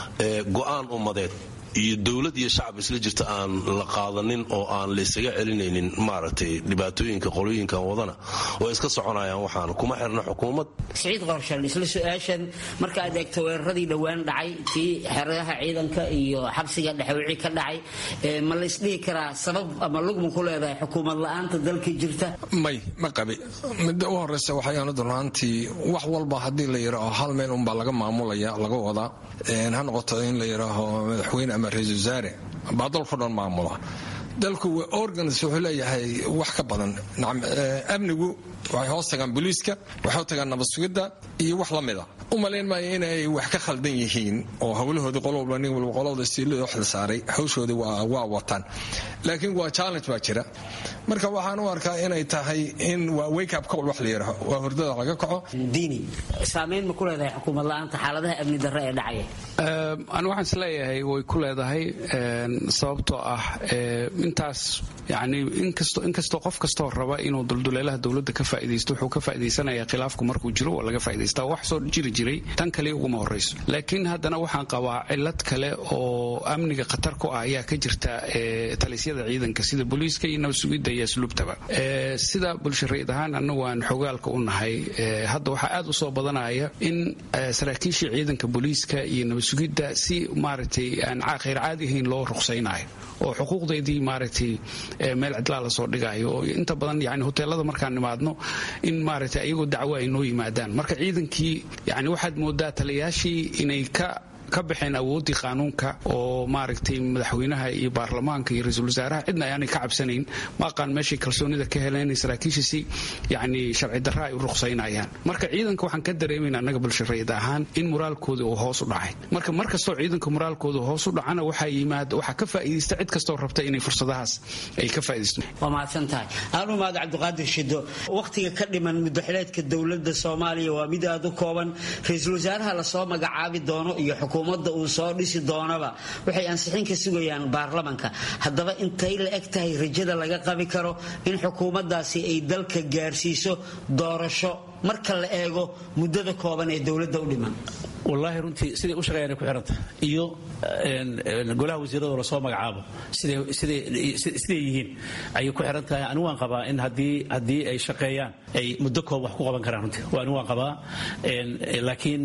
go'aan ummadeed iyo dowlad iyo shacab isla jirta aan la qaadanin oo aan laysaga celinaynin maaragtay dhibaatooyinka qolooyinkan wadana way iska soconayaan waxaan kuma xirna xukuumad siciid qorshan isla su-aashan marka aad eegto weeraradii dhowaan dhacay kii xeradaha ciidanka iyo xabsiga dhexe wixii ka dhacay ma la isdhihi karaa sabab ama lugma ku leedahay xukuumad la-aanta dalka jirta may ma qabi midda u horeysa waxayaan runtii wax walba haddii la yidhaaho hal meel unbaa laga maamulaya laga wadaa ha noqoto in la yidhaaho madaxweyne ama ra-iisul wasaare baa dalku dhan maamula dalku organs wuxuu leeyahay wax ka badan amnigu waxay hoos tagaan booliiska waxay tagaan nabad sugidda iyo wax la mida u malayn maayo inay wax ka khaldan yihiin oo howlahoodii qolwalba nin walba qolada siilada waxla saaray hawshoodii waa wataan laakiin waa challenge baa jira marka waxaan u arkaa inay tahay in waa wake up call wax la yiraahdo waa hurdada laga kaco diini saameyn ma ku leedahay xukuumad la'aanta xaaladaha amni darro ee dhacaya aan waxaan isleeyahay way ku leedahay sababtoo ah intaas yani inkastoo inkastoo qof kastoo raba inuu dulduleelaha dowladda ka faa'iidaysto wuxuu ka faa'iidaysanayaa khilaafku markuu jiro waa laga faa'iidaystaa wax soo jiri jiray tan kale uguma horrayso laakiin haddana waxaan qabaa cillad kale oo amniga khatar ku ah ayaa ka jirta talisyada ciidanka sida booliiska iyo nabad sugidda iyo asluubtaba sida bulsho rayid ahaan annagu aan xogaalka u nahay hadda waxaa aad u soo badanaya in saraakiishii ciidanka booliiska iyo nabad sugidda si maaragtay aan khayr caadi ahayn loo ruqsaynayo oo xuquuqdeedii maaragtay meel cidlaa la soo dhigayo oo inta badan yani hoteelada markaan nimaadno in maaragtay ayagoo dacwo ay noo yimaadaan marka ciidankii yani waxaad moodaa taliyayaashii inay ka ka baxeen awoodii qaanuunka oo maaragtay madaxweynaha iyo baarlamaanka iyo ra-iisul wasaaraha cidna ayaanay ka cabsanayn ma aqaan meeshay kalsoonida ka heleen saraakiishasi yani sharci darra ay u ruqsaynayaan marka ciidanka waxaan ka dareemayna annaga bulsho rayid ahaan in moraalkooda uu hoos u dhacay marka mar kastoo ciidanka moraalkooda hoos u dhacana waxaa yimaada waxaa ka faa'iidaysta cid kastoo rabta inay fursadahaas ay ka faa'iidaysto waa mahadsan tahay aanu maad cabdiqaadir shido waqtiga ka dhiman muddaxileedka dowladda Soomaaliya waa mid aad u kooban ra-iisul wasaaraha la soo magacaabi doono iyo xukuumadda uu soo dhisi doonaba waxay ansixin ka sugayaan baarlamaanka haddaba intay la eg tahay rajada laga qabi karo in xukuumaddaasi ay dalka gaarsiiso doorasho marka la eego muddada kooban ee dowladda u dhiman wallaahi runtii siday u shaqeeyaan ku xiranta iyo golaha wasiirada la soo magacaabo siday siday siday yihiin ay ku xiran tahay anigu waan qabaa in hadii hadii ay shaqeeyaan ay muddo koob wax ku qaban karaan runtii waa anigu waan qabaa laakiin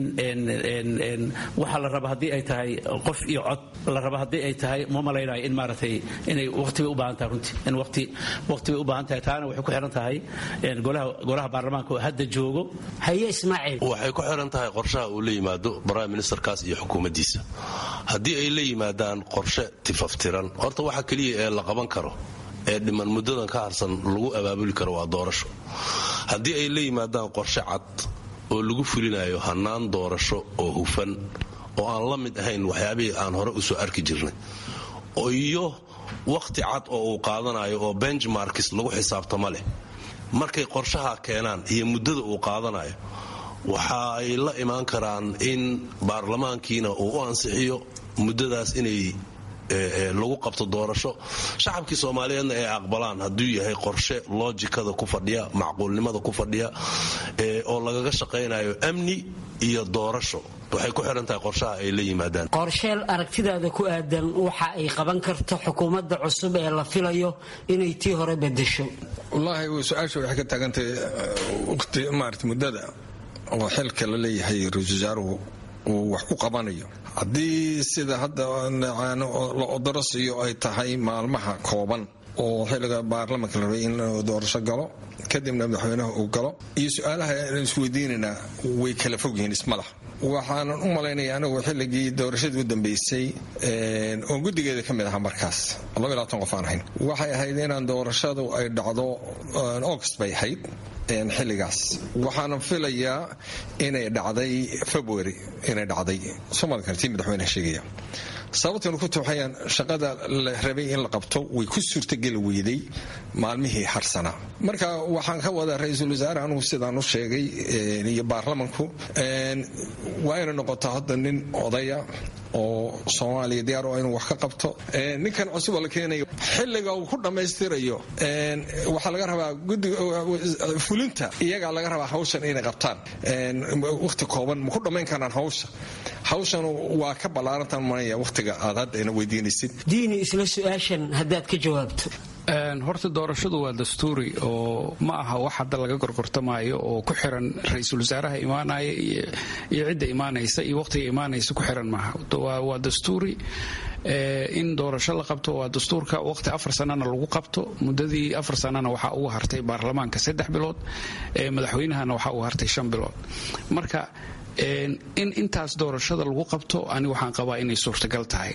waxa la raba hadii ay tahay qof iyo cod la raba hadii ay tahay ma malaynayo in maaragtay inay waqti u baahan tahay runtii in waqti waqti u baahan tahay taana waxay ku xiran tahay golaha golaha baarlamaanka oo hadda joogo haye Ismaaciil waxay ku xiran tahay qorshaha uu la yimaado prime ministerkaas iyo xukuumaddiisa haddii ay la yimaadaan qorshe tifaftiran horta waxa kaliya ee la qaban karo ee dhiman muddadan ka harsan lagu abaabuli karo waa doorasho haddii ay la yimaadaan qorshe cad oo lagu fulinayo hannaan doorasho oo hufan oo aan la mid ahayn waxyaabihii aan hore u soo arki jirnay iyo waqti cad oo uu qaadanayo oo benchmarks lagu xisaabtamo leh markay qorshaha keenaan iyo muddada uu qaadanayo waxa ay la imaan karaan in baarlamaankiina uu u ansixiyo muddadaas inay lagu qabto doorasho shacabkii Soomaaliyeedna ay aqbalaan hadduu yahay qorshe loojikada ku fadhiya macquulnimada ku fadhiya oo lagaga shaqeynayo amni iyo doorasho waxay ku xiran tahay qorshaha ay la yimaadaan qorsheel aragtidaada ku aadan waxa ay qaban karto xukuumadda cusub ee la filayo inay tii hore bedesho wallaahi su'aashu waxay ka tagantay waqti maartay muddada oo xilka la leeyahay ra-iisul wasaaruhu uu wax ku qabanayo haddii sida hadda la odarasiyo ay tahay maalmaha kooban oo xilliga baarlamaanka la rabay in doorasho galo kadibna madaxweynaha uu galo iyo su'aalaha aan isweydiinayna way kala fog yihiin ismalaha waxaan u malaynayaa anigu xilligii doorashadii u dambeysay oo guddigeeda ka mid ahaa markaas qof aan ahayn waxay ahayd inaan doorashadu ay dhacdo August bay ahayd xilligaas waxaan filayaa inay dhacday February inay dhacday Soomaaliya tii madaxweynaha sheegaya sababtan ku tooxayaan shaqada la rabay in la qabto way ku suurtagal weeday maalmihii harsana marka waxaan ka wada ra'iisul wasaare anu sidaan u sheegay iyo baarlamaanku waa inay noqoto hadda nin odaya oo Soomaaliya diyaar oo inuu wax ka qabto ninkan cusub la keenayo xilliga uu ku dhameystirayo waxa laga rabaa guddiga fulinta iyaga laga rabaa hawshan inay qabtaan waqti kooban ma ku dhameyn karaan hawsha hawshan waa ka balaarantan maaya waqtiga aad hadda ina weydiinaysid diini isla su'aashan haddaad ka jawaabto horta doorashadu waa dastuuri oo ma aha wax hadda laga gorgortamaayo oo ku xiran ra-iisul wasaaraha imaanaya iyo cidda imaanaysa iyo waqtiga imaanaysa ku xiran maaha waa dastuuri in doorasho la qabto waa dastuurka waqti afar sanana lagu qabto muddadii afar sanana waxaa ugu hartay baarlamaanka saddex bilood madaxweynahana waxaa ugu hartay shan bilood marka in intaas doorashada lagu qabto ani waxaan qabaa inay suurtagal tahay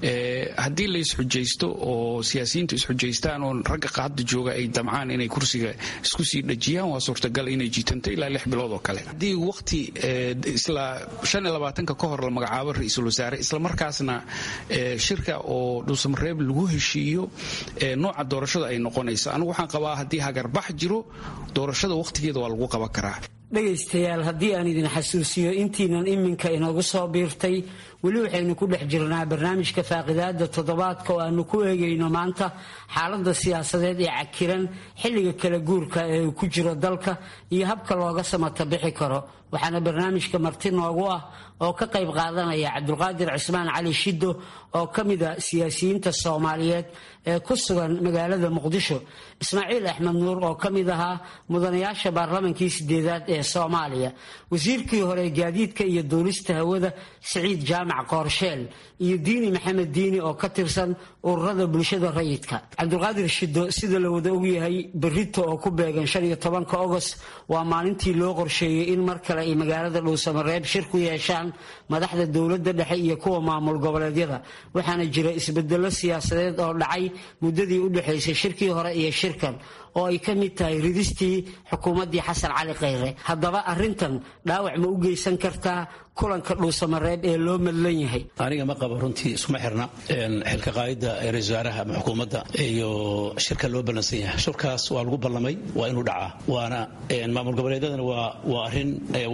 haddii la isxujaysto oo siyaasiyiintu isxujaystaan oo ragga qaadda jooga ay damcaan inay kursiga isku sii dhajiyaan waa suurtagal inay jiitanto ilaa lix bilood oo kale haddii waqti isla shan iyo labaatanka ka hor la magacaabo ra-iisul wasaare isla markaasna shirka oo dhuusamareeb lagu heshiiyo nooca doorashada ay noqonayso anigu waxaan qabaa haddii hagarbax jiro doorashada waqtigeeda waa lagu qaban karaa dhegaystayaal haddii aan idin xasuusiyo intiinan iminka inagu soo biirtay weli waxaynu ku dhex jirnaa barnaamijka faaqidaada toddobaadka oo aanu ku eegayno maanta xaaladda siyaasadeed ee cakiran xilliga kala guurka ee uu ku jiro dalka iyo habka looga samata bixi karo waxaana barnaamijka marti noogu ah oo ka qayb qaadanaya cabdulqaadir cismaan cali shiddo oo ka mid a siyaasiyiinta soomaaliyeed ee ku sugan magaalada muqdisho ismaaciil axmed nuur oo ka mid ahaa mudanayaasha baarlamankii sideedaad ee soomaaliya wasiirkii hore gaadiidka iyo duulista hawada siciid jaamac qoorsheel iyo diini maxamed diini oo ka tirsan ururada bulshada rayidka cabdulqaadir shiddo sida la wada ogyahay berrito oo ku beegan shan iyo tobanka ogost waa maalintii loo qorsheeyey in mar kale ay magaalada dhuusamareeb shir ku yeeshaan madaxda dowladda dhexe iyo kuwa maamul goboleedyada waxaana jira isbedelo siyaasadeed oo dhacay muddadii u dhexaysay shirkii hore iyo shirkan oo ay ka mid tahay ridistii xukuumaddii xasan cali khayre haddaba arrintan dhaawac ma u geysan kartaa kulanka dhuusamareeb ee loo madlan yahay aniga ma qabo runtii isuma xirna xilka qaayidda ee ra-iisul wasaaraha ama xukuumadda iyo shirka loo ballansan yahay shirkaas waa lagu ballamay waa inuu dhacaa waana maamul goboleedyadana waa waa arrin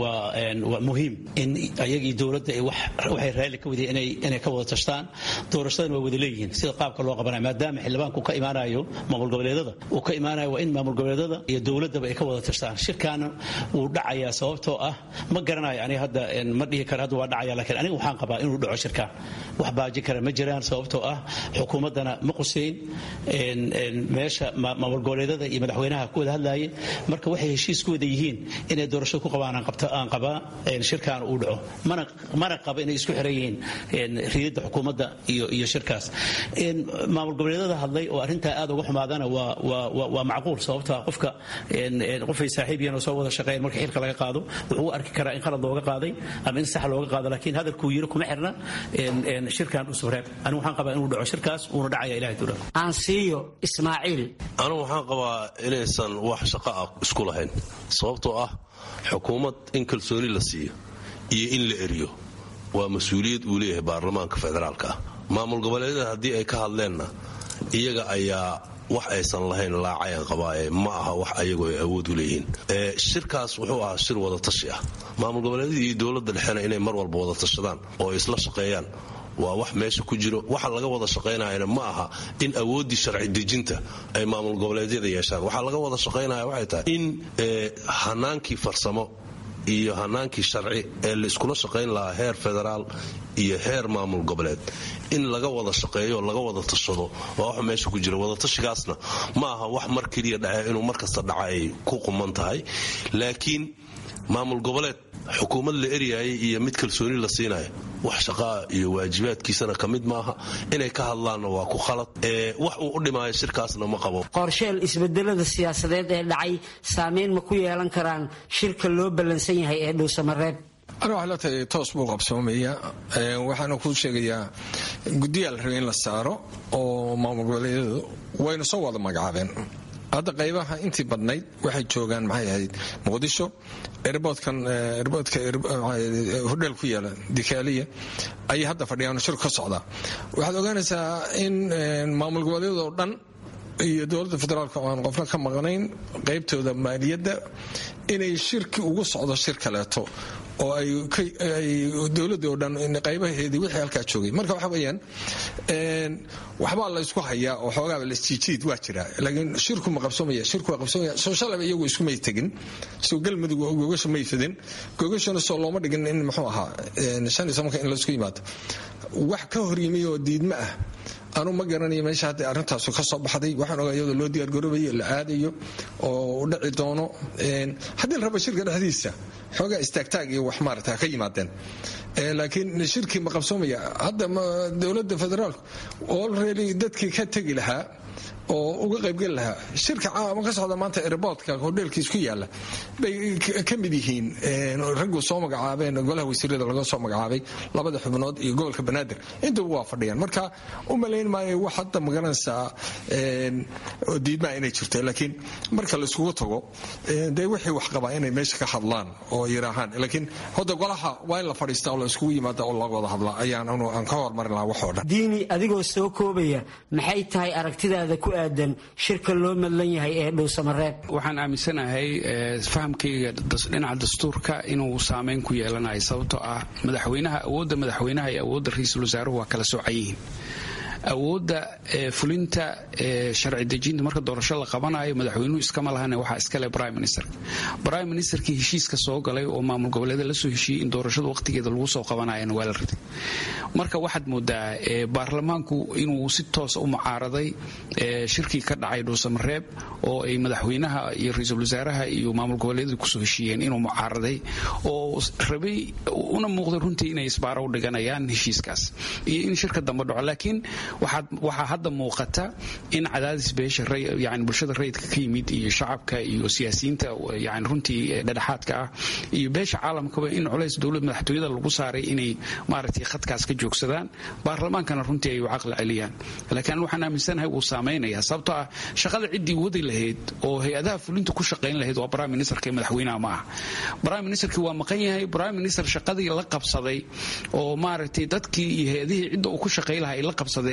waa muhiim in ayagii dowladda ay waxay raalli ka wadeen inay inay ka wada tashtaan doorashadana waa wada leeyihiin sida qaabka loo qabanayo maadaama xildhibaanku ka imaanayo maamul goboleedyada uu ka imaanayo waa in maamul goboleedyada iyo dowladdaba ay ka wada tashtaan shirkaana wuu dhacayaa sababtoo ah ma garanayo aniga hadda ma dhihi kara hadda waa dhacaya laakiin aniga waxaan qabaa inuu dhaco shirkaan wax baaji kara ma jiraan sababtoo ah xukuumaddana ma quseyn meesha maamul goboleedyada iyo madaxweynaha ku wada hadlaayay marka waxay heshiis ku wada yihiin inay doorashada ku qabaan aan qabaa shirkaan uu dhaco mana mana qaba inay isku xiran yihiin riyadda xukuumadda iyo iyo shirkaas maamul goboleedyada hadlay oo arrintaa aad uga xumaadana waa waa waa macquul sababtaa qofka qofay saaxiib yihiin oo soo wada shaqeeyeen marka xilka laga qaado wuxuu u arki karaa in qalad looga qaaday ama in sax looga qaado laakiin hadalkuu yiri kuma xirna shirkan dhuusamareeb anigu waxaan qabaa inuu dhaco shirkaas uuna dhacaya ilaahay tuura aan siiyo ismaaciil anigu waxaan qabaa inaysan wax shaqo ah isku lahayn sababtoo ah xukuumad in kalsooni la siiyo iyo in la eriyo waa mas-uuliyad uu leeyahay baarlamaanka federaalka ah maamul goboleedyada haddii ay ka hadleenna iyaga ayaa wax aysan lahayn laacayan qabaaye ma aha wax ayagoo ay awood u leeyihiin shirkaas wuxuu ahaa shir wada tashi ah maamul goboleedyada iyo dowladda dhexena inay mar walba wada tashadaan oo ay isla shaqeeyaan waa wax meesha ku jiro waxa laga wada shaqaynayana ma aha in awooddii sharci dejinta ay maamul goboleedyada yeeshaan waxaa laga wada shaqaynaya waxay tahay in hanaankii farsamo iyo hanaankii sharci ee la iskula shaqayn lahaa heer federaal iyo heer maamul goboleed in laga wada shaqeeyo laga wada tashado waa wax meesha ku jira wadatashigaasna ma aha wax mar keliya dhace inuu mar kasta dhaca ay ku quman tahay laakiin maamul goboleed xukuumad la eryaayay iyo mid kalsooni la siinayo wax shaqaa iyo waajibaadkiisana ka mid maaha inay ka hadlaanna waa ku khalad wax uu u dhimaayo shirkaasna ma qabo qorsheel isbedelada siyaasadeed ee dhacay saameyn ma ku yeelan karaan shirka loo ballansan yahay ee dhuusamareeb ana waxay la tahay toos buu qabsoomaya waxaana kuu sheegayaa guddiyaa la rabay in la saaro oo maamul goboleedyadu wayna soo wada magacaabeen hadda qaybaha intii badnayd waxay joogaan maxay ahayd muqdisho erboodkan erboodka hodheel ku yaala dikaaliya ayay hadda fadhiyaan shir ka socda waxaad ogaanaysaa in maamul goboleedyadoo dhan iyo dowladda federaalka oo aan qofna ka maqnayn qaybtooda maaliyadda inay shirki ugu socdo shir kaleeto oo ay dowladda oo dhan qaybaheedii wixii halkaa joogay marka waxa weeyaan waxbaa la isku hayaa oo xoogaaba la isjiijiid waa jira laakiin shirku ma qabsoomaya shirku waa qabsoomaya soo shalaba iyagu isku may tegin soo galmudug gogasha may fidin gogashana soo looma dhigin in muxuu ahaa shan iyo tobanka in laisku yimaado wax ka hor yimi oo diidma ah anu ma garanayo meesha hadda arrintaasu ka soo baxday waxaan ogaa iyadoo loo diyaargaroobayo la aadayo oo u dhici doono haddii la rabo shirka dhexdiisa xoogaa istaagtaag iyo wax maarata ka yimaadeen laakiin shirkii ma qabsoomaya hadda dowladda federaalku already dadkii ka tegi lahaa oo uga qaybgeli lahaa shirka caama ka socda maanta airportka hodheelkiis ku yaala bay ka mid yihiin raggu soo magacaabeen golaha wasiirada laga soo magacaabay labada xubnood iyo gobolka banaadir intuba waa fadhiyaan marka u malayn maayo wax hadda magaranaysaa diidmaa inay jirto laakiin marka la iskugu tago dee wixii wax qabaa inay meesha ka hadlaan oo yiraahaan laakiin hadda golaha waa in la fadhiistaa oo la iskugu yimaada oo laga wada hadlaa ayaan aan ka hormarin lahaa wax oo dhan diini adigoo soo koobaya maxay tahay aragtidaada ku aadan shirka loo madlan yahay ee dhuusamareeb waxaan aaminsanahay fahamkayga dhinaca dastuurka inuu saameyn ku yeelanayo sababtoo ah madaxweynaha awoodda madaxweynaha iyo awoodda ra-iisul wasaaruhu waa kala soocan yihiin awoodda fulinta sharci dejinta marka doorasho la qabanayo madaxweynuhu iskama lahana waxaa iskale prime minister prime ministerkii heshiiska soo galay oo maamul goboleeda la soo heshiiyey in doorashada waqtigeeda lagu soo qabanayana waa la riday marka waxaad moodaa baarlamaanku inuu si toosa u mucaaraday shirkii ka dhacay dhuusamareeb oo ay madaxweynaha iyo ra-iisul wasaaraha iyo maamul goboleedadu kusoo heshiiyeen inuu mucaaraday oo rabay una muuqday runtii inay isbaaro u dhiganayaan heshiiskaas iyo in shirka dambe dhaco laakiin waxaa hadda muuqata in cadaadis beesha yani bulshada rayidka ka yimid iyo shacabka iyo siyaasiyiinta yani runtii dhexdhexaadka ah iyo beesha caalamkaba in culays dowlad madaxtooyada lagu saaray inay maaragtay khadkaas ka joogsadaan baarlamaankana runtii ay u caqli celiyaan laakiin waxaan aaminsanahay wuu saamaynaya sababtoo ah shaqada ciddii wadi lahayd oo hay-adaha fulinta ku shaqayn lahayd waa prime ministerka madaxweynaha ma aha prime ministerkii waa maqan yahay prime minister shaqadii la qabsaday oo maaragtay dadkii iyo hay-adihii cidda uu ku shaqay lahaa ay la qabsadeen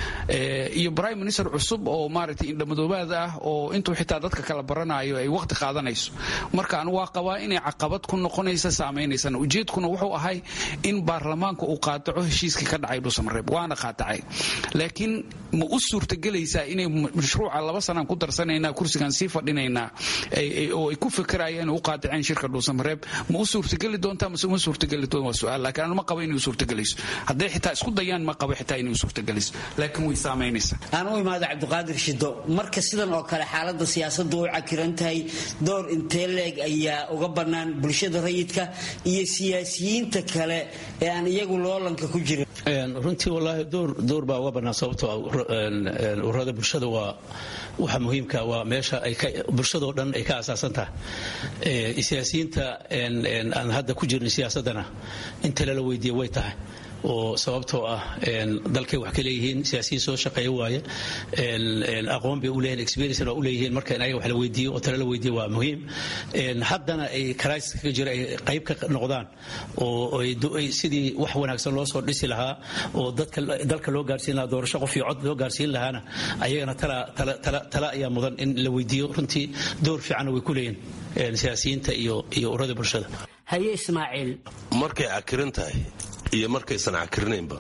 iyo prime minister cusub oo maaragtay indhamadoobaad ah oo intuu xitaa dadka kala baranayo ay waqti qaadanayso marka aan waa qabaa inay caqabad ku noqonaysa saameynaysana ujeedkuna wuxuu ahay in baarlamaanka uu qaadaco heshiiskii ka dhacay dhuusamareeb waana qaadacay laakiin ma u suurtagelaysaa inay mashruuca laba sanaan ku darsanaynaa kursigan sii fadhinaynaa oo ay ku fikirayaan inay u qaadaceen shirka dhuusamareeb ma u suurtageli doontaa mase uma suurtageli doon waa su-aal laakiin aan ma qabo inay u suurtagelayso hadday xitaa isku dayaan ma qabo xitaa inay u suurtagelayso laakiin way saameynaysaa aan u imaado cabdiqaadir shido marka sidan oo kale xaaladda siyaasaddu u cakiran tahay door intee leeg ayaa uga bannaan bulshada rayidka iyo siyaasiyiinta kale ee aan iyagu loolanka ku jirin runtii wallaahi door baa uga bannaan sababtoo ururada bulshada waa waxa muhiimka waa meesha ay bulshadoo dhan ay ka asaasan tahay siyaasiyiinta aan hadda ku jirin siyaasaddana inta lala weydiiya way tahay oo sababtoo ah dalkay wax ka leeyihiin siyaasiyiin soo shaqeeya waaye aqoon bay u leeyihin experience waa u leeyihiin marka in ayaga wax la weydiiyo oo tala la weydiiyo waa muhiim haddana ay crisis ka jira ay qayb ka noqdaan oo ay sidii wax wanaagsan loo soo dhisi lahaa oo dadka dalka loo gaarsiin lahaa doorasho qof iyo cod loo gaarsiin lahaana ayagana tala tala tala ayaa mudan in la weydiiyo runtii door fiican way ku leeyihin siyaasiyiinta iyo iyo ururada bulshada haye ismaaciil markay cakiran tahay iyo markaysan cakirnaynba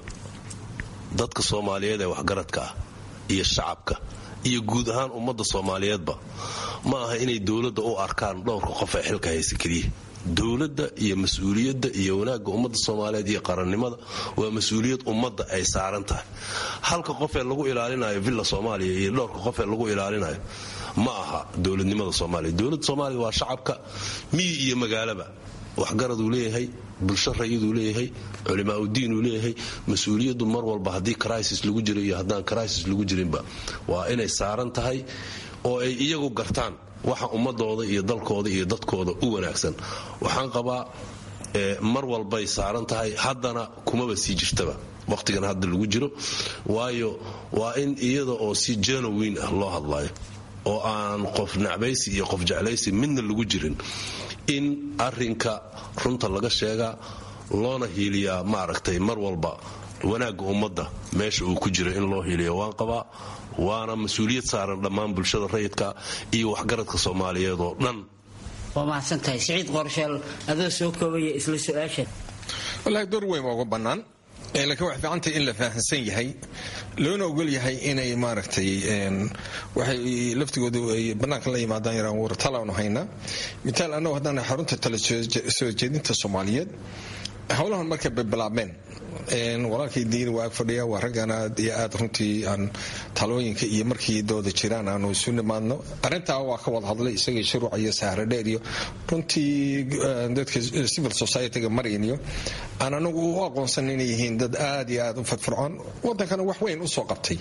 dadka soomaaliyeed ee waxgaradka ah iyo shacabka iyo guud ahaan ummadda soomaaliyeedba ma aha inay dowladda u arkaan dhowrka qof ee xilka haysa keliya dowladda iyo mas-uuliyadda iyo wanaagga ummadda soomaaliyeed iyo qarannimada waa mas-uuliyad ummadda ay saaran tahay halka qof ee lagu ilaalinayo villa soomaaliya iyo dhowrka qof ee lagu ilaalinayo ma aha dowladnimada soomaaliya dowladda soomaaliya waa shacabka miyi iyo magaalaba waxgaraduu leeyahay bulsho rayiduu leeyahay culimaauddiinuu leeyahay mas-uuliyaddu mar walba haddii crisis lagu jiro iyo haddaan crisis lagu jirinba waa inay saaran tahay oo ay iyagu gartaan waxa ummadooda iyo dalkooda iyo dadkooda u wanaagsan waxaan qabaa mar walbay saaran tahay haddana kumaba sii jirtaba waqtigan hadda lagu jiro waayo waa in iyada oo si genuine ah loo hadlayo oo aan qof nacbaysi iyo qof jeclaysi midna lagu jirin in arinka runta laga sheegaa loona hiiliyaa maaragtay mar walba wanaagga ummadda meesha uu ku jiro in loo hiiliyo waan qabaa waana mas-uuliyad saaran dhammaan bulshada rayidka iyo waxgaradka soomaaliyeed oo dhan waa mahadsantahay siciid qorsheel adoo soo koobaya isla su-aasha wallaahi door weyn waa uga bannaan laakiin wax fiicantay in la fahamsan yahay loona ogol yahay inay maaragtay waxay laftigoodu ay bannaanka la yimaadaan yaraan wartalaanu haynaa mitaal annagu haddaan xarunta tala soo jeedinta soomaaliyeed howlahan markay bilaabmeen walaalkii diini waa ag fadhiya waa raggan aad iyo aad runtii aan talooyinka iyo markii dooda jiraan aanu isu nimaadno arrintaa waa ka wada hadlay isagii shuruuc iyo sahro dheer iyo runtii dadka civil society-ga maryan iyo aan anagu u aqoonsan inay yihiin dad aad iyo aad u firfircoon wadankana wax weyn usoo qabtay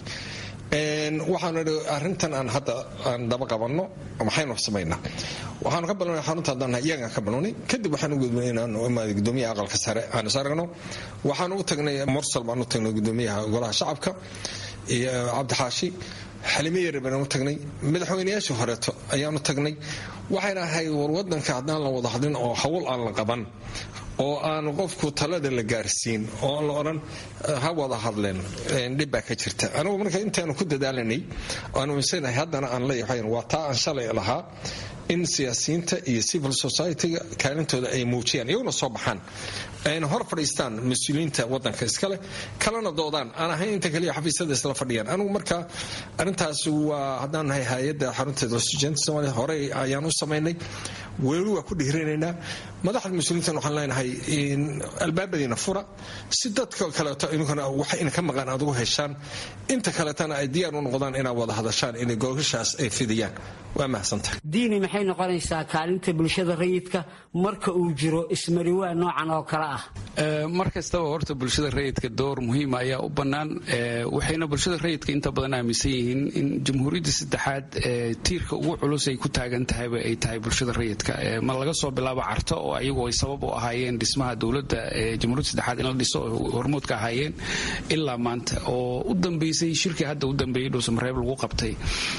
waxaanu idhi arrintan aan hadda aan daba qabanno maxaynu samaynaa waxaanu ka balnay xarunta haddaan iyagaan ka balnay kadib waxaan u gudbinay inaan imaado gudoomiyaha aqalka sare aan is aragno waxaan u tagnay mursal baan u tagnay gudoomiyaha golaha shacabka iyo cabdixaashi xalime yare baan u tagnay madaxweynayaashii horeeto ayaan u tagnay waxayna ahayd war wadanka haddaan la wada hadlin oo hawl aan la qaban oo aan qofku talada la gaarsiin oo aan la odhan ha wada hadleen dhib baa ka jirta anigu marka intaanu ku dadaalanay aanu insanahay haddana aan leeyahay waa taa aan shalay lahaa in siyaasiyiinta iyo civil society-ga kaalintooda ay muujiyaan iyaguna soo baxaan ayna hor fadhiistaan mas-uuliyiinta wadanka iskale kalena doodaan aan ahayn inta kaliya xafiisyada isla fadhiyaan anigu marka arrintaas waa haddaan nahay hay-adda xarunteeda wasijinta soomaaliya horey ayaan u samaynay weli waa ku dhiiranaynaa madaxda mas-uuliyiintan waxaan leenahay albaabadiina fura si dadka kaleeto idinkuna waxa ina ka maqan aad ugu heshaan inta kaleetana ay diyaar u noqdaan inaad wada hadashaan inay googashaas ay fidiyaan waa mahadsantahay diini maxay noqonaysaa kaalinta bulshada rayidka marka uu jiro ismariwaa noocan oo kale ah mar kastaba horta bulshada rayidka door muhiima ayaa u bannaan waxayna bulshada rayidka inta badan aaminsan yihiin in jamhuuriyadda saddexaad tiirka ugu culus ay ku taagan tahayba ay tahay bulshada rayidka ma laga soo bilaabo carto oo ayagu ay sabab u ahaayeen dhismaha dowladda jamhuuriyadda saddexaad in la dhiso hormuudka ahaayeen ilaa maanta oo u dambeysay shirkii hadda u dambeeyey dhuusamareeb lagu qabtay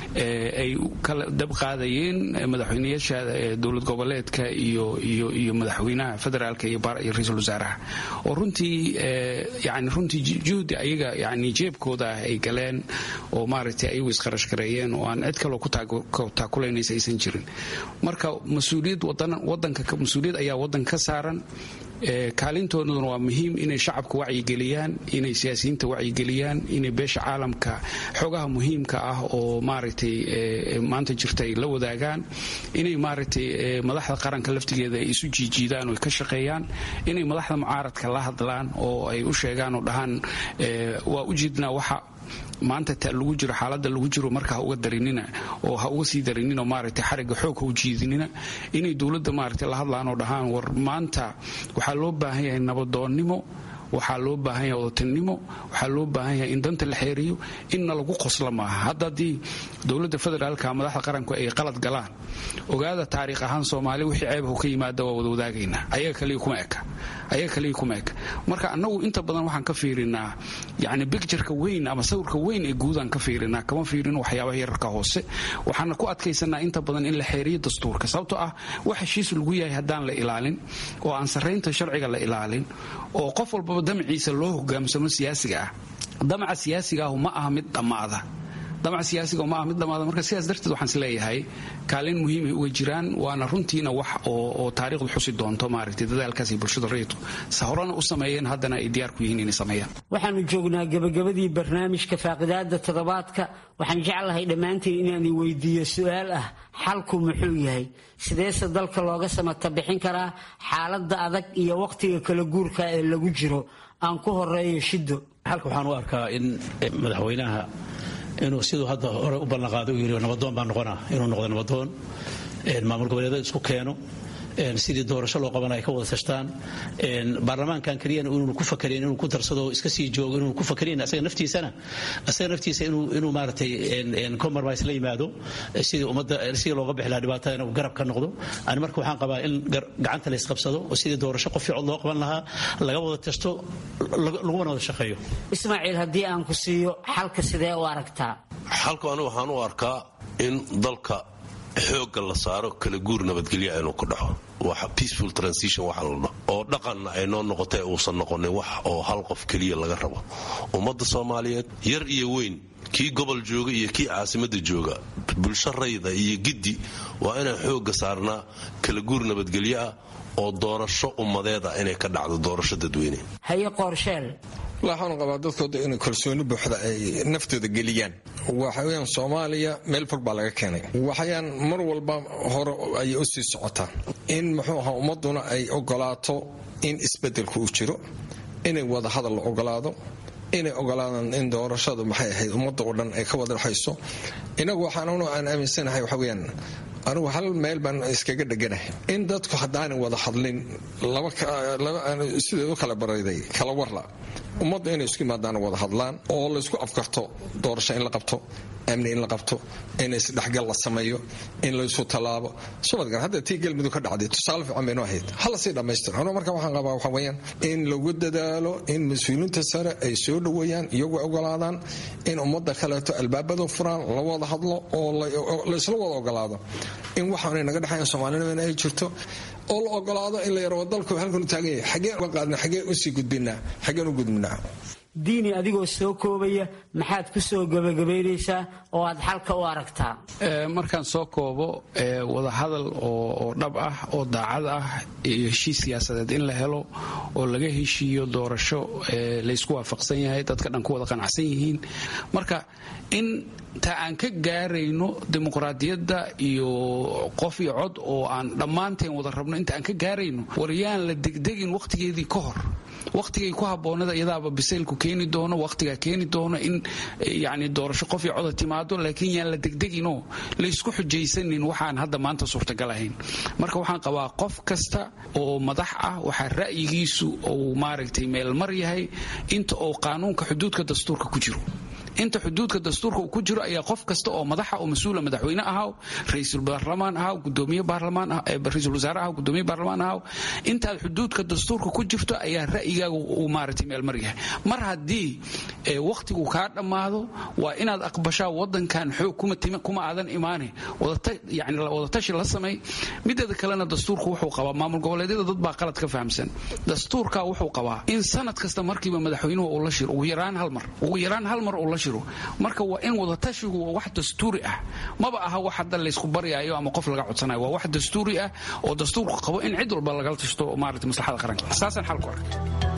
ay kala dab qaadayeen madaxweynayaasha dowlad goboleedka iyo iyo iyo madaxweynaha federaalka iyo ra-iisul wasaaraha oo runtii yani runtii juhdi ayaga yani jeebkooda ah ay galeen oo maaragtay ayagu isqarash gareeyeen oo aan cid kaloo ku taakulaynaysa aysan jirin marka mas-uuliyad wadanka mas-uuliyad ayaa wadanka ka saaran kaalintooduna waa muhiim inay shacabka wacyigeliyaan inay siyaasiyiinta wacyigeliyaan inay beesha caalamka xogaha muhiimka ah oo maaragtay maanta jirta ay la wadaagaan inay maaragtay madaxda qaranka laftigeeda ay isu jiijiidaan oo ka shaqeeyaan inay madaxda mucaaradka la hadlaan oo ay u sheegaan oo dhahaan waa u jiidnaa waxa maanta ta lagu jiro xaalada lagu jiro marka ha uga darinina oo ha uga sii darinina maaragtay xariga xoog ha u jiidinina inay dowladda maaragtay la hadlaan oo dhahaan war maanta waxaa loo baahan yahay nabadoonnimo waxaa loo baahan yahay odatinimo waxaa loo baahan yahay in danta la xeeriyo inna lagu qosla maaha hadda haddii dowladda federaalka madaxda qaranku ay qalad galaan ogaada taariikh ahaan soomaali wixii ceebhu ka yimaada waa wada wadaagaynaa ayaga kaliya kuma eka ayaga kaliya kuma eka marka annagu inta badan waxaan ka fiirinaa yacni bictureka weyn ama sawirka weyn ee guudaan ka fiirinaa kama fiirino waxyaabaha yararka hoose waxaana ku adkaysanaa inta badan in la xeeriyo dastuurka sababtoo ah wax heshiis lagu yahay haddaan la ilaalin oo aan sarraynta sharciga la ilaalin oo qof walbaba damaciisa loo hogaamsamo siyaasiga ah damaca siyaasiga ahu ma aha mid dhammaada damaca siyaasiga ma aha mid dhammaada marka sidaas darteed waxaan is leeyahay kaalin muhiimay uga jiraan waana runtiina wax oo taariikhdu xusi doonto maaragtay dadaalkaas ay bulshada rayidku sa horena u sameeyeen haddana ay diyaar ku yihiin inay sameeyaan waxaanu joognaa gabagabadii barnaamijka faaqidaada toddobaadka waxaan jeclahay dhammaantiin inaan i weydiiyo su-aal ah xalku muxuu yahay sideese dalka looga samata bixin karaa xaaladda adag iyo wakhtiga kala guurka ee lagu jiro aan ku horeeyo shido xalka waxaan u arkaa in madaxweynaha inuu siduu hadda hore u ballanqaaday uu yidhi nabadoon baan noqonaa inuu noqdo nabadoon maamul goboleedyada isku keeno sidii doorasho loo qaban ay ka wada tashtaan baarlamaankan keliyana inuu ku fakareen inuu ku darsado iska sii joogo inuu ku fakareen asaga naftiisana asaga naftiisa inuu inuu maaragtay compromise la yimaado sidii ummadda sidii looga bixi lahaa dhibaatada inuu garab ka noqdo ani marka waxaan qabaa in gacanta la isqabsado oo sidii doorasho qof fiican loo qaban lahaa laga wada tashto laguna wada shaqeeyo ismaaciil haddii aan ku siiyo xalka sidee u aragtaa xalku anigu waxaan u arkaa in dalka xoogga la saaro kala guur nabadgelya inuu ku dhaco wax peaceful transition waxa la dhaho oo dhaqanna ay noo noqotay uusan noqonin wax oo hal qof keliya laga rabo ummadda soomaaliyeed yar iyo weyn kii gobol jooga iyo kii caasimadda jooga bulsho rayda iyo giddi waa inaan xoogga saarnaa kala guur nabadgelyo ah oo doorasho ummadeed ah inay ka dhacdo doorasho dadweyne haye qorsheel waxaan qabaa dadkooda inay kalsooni buuxda ay naftooda geliyaan waxaweyaan soomaaliya meel fog baa laga keenay waxayaan mar walba hore ayay u sii socotaa in muxuu ahaa ummaduna ay ogolaato in isbedelku uu jiro, inay wada hadal la ogolaado, inay ogolaadaan in doorashadu maxay ahayd ummadda oo dhan ay ka wada dhexayso. inagu waxaan aan aaminsanahay waxa weeyaan anigu hal meel baan iskaga dheganahay in dadku haddaanay wada hadlin laba sidoo kala barayday kala warla ummadda inay isku yimaadaan wada hadlaan oo la isku afkarto doorasho in la qabto, amni in la qabto, in isdhexgal la sameeyo, in la isu tallaabo. Somadkan hadda tii galmudug ka dhacday tusaale fiican baynu ahayd hala sii dhammaystir. Anuu marka waxaan qabaa waxa weeyaan in lagu dadaalo in mas-uuliyiinta sare ay soo dhaweeyaan iyagoo ogolaadaan in ummadda kaleeto albaabada furaan, la wada hadlo oo la isla wada ogolaado in waxaanay naga dhexayn Soomaalida ay jirto oo la ogolaado in la yaro dalku halkan u taagan yahay xagee uga qaadna xagee u sii gudbinaa xagee u gudbinaa. diini adigoo soo koobaya maxaad ku soo gabagabaynaysaa oo aad xalka u aragtaa? markaan soo koobo wada hadal oo dhab ah oo daacad ah iyo heshiis siyaasadeed in la helo oo laga heshiiyo doorasho laysku waafaqsan yahay, dadka dhan ku wada qanacsan yihiin. marka in ta aan ka gaarayno dimuqraadiyadda iyo qof iyo cod oo aan dhammaanteen wada rabno, inta aan ka gaarayno waryaan la degdegin waqtigeedii ka hor, waqtigay ku habboonada iyadaaba bisaylku keeni doono, waqtigaa keeni doono in yani doorasho qof iyo coda timaado, laakiin yaan la degdeginoo laysku xujaysanin waxaan hadda maanta suurtagal ahayn. marka waxaan qabaa qof kasta oo madax ah waxaa ra'yigiisu uu maaragtay meelmar yahay inta oo qaanuunka xuduudka dastuurka ku jiro. inta xuduudka dastuurka uu ku jiro ayaa qof kasta oo madaxa oo mas-uula madaxweyne ahaw, ra-iisul baarlamaan ahaw, gudoomiye baarlamaan ah, ra-iisul wasaare ahaw, gudoomiye baarlamaan ahaw, intaad xuduudka dastuurka ku jirto ayaa ra'yigaaga uu maaragtay meelmar yahay. mar haddii waqtigu kaa dhammaado waa inaad aqbashaa wadankan xoog kuma aadan imaane yani wadatashi la samay. mideeda kalena dastuurku wuxuu qabaa, maamul goboleedyada dad baa qalad ka fahamsan, dastuurka wuxuu qabaa in sanad kasta markiiba madaxweynuhu uu la shiro ugu yaraan hal mar ugu yaraan hal mar uu la shiro. marka waa in wadatashigu waa wax dastuuri ah, maba aha wax hadda laysku baryaayo ama qof laga codsanayo. waa wax dastuuri ah oo dastuurku qabo in cid walba lagala tashto maaragtay maslaxada qaranka. saasaan xal ku arkay.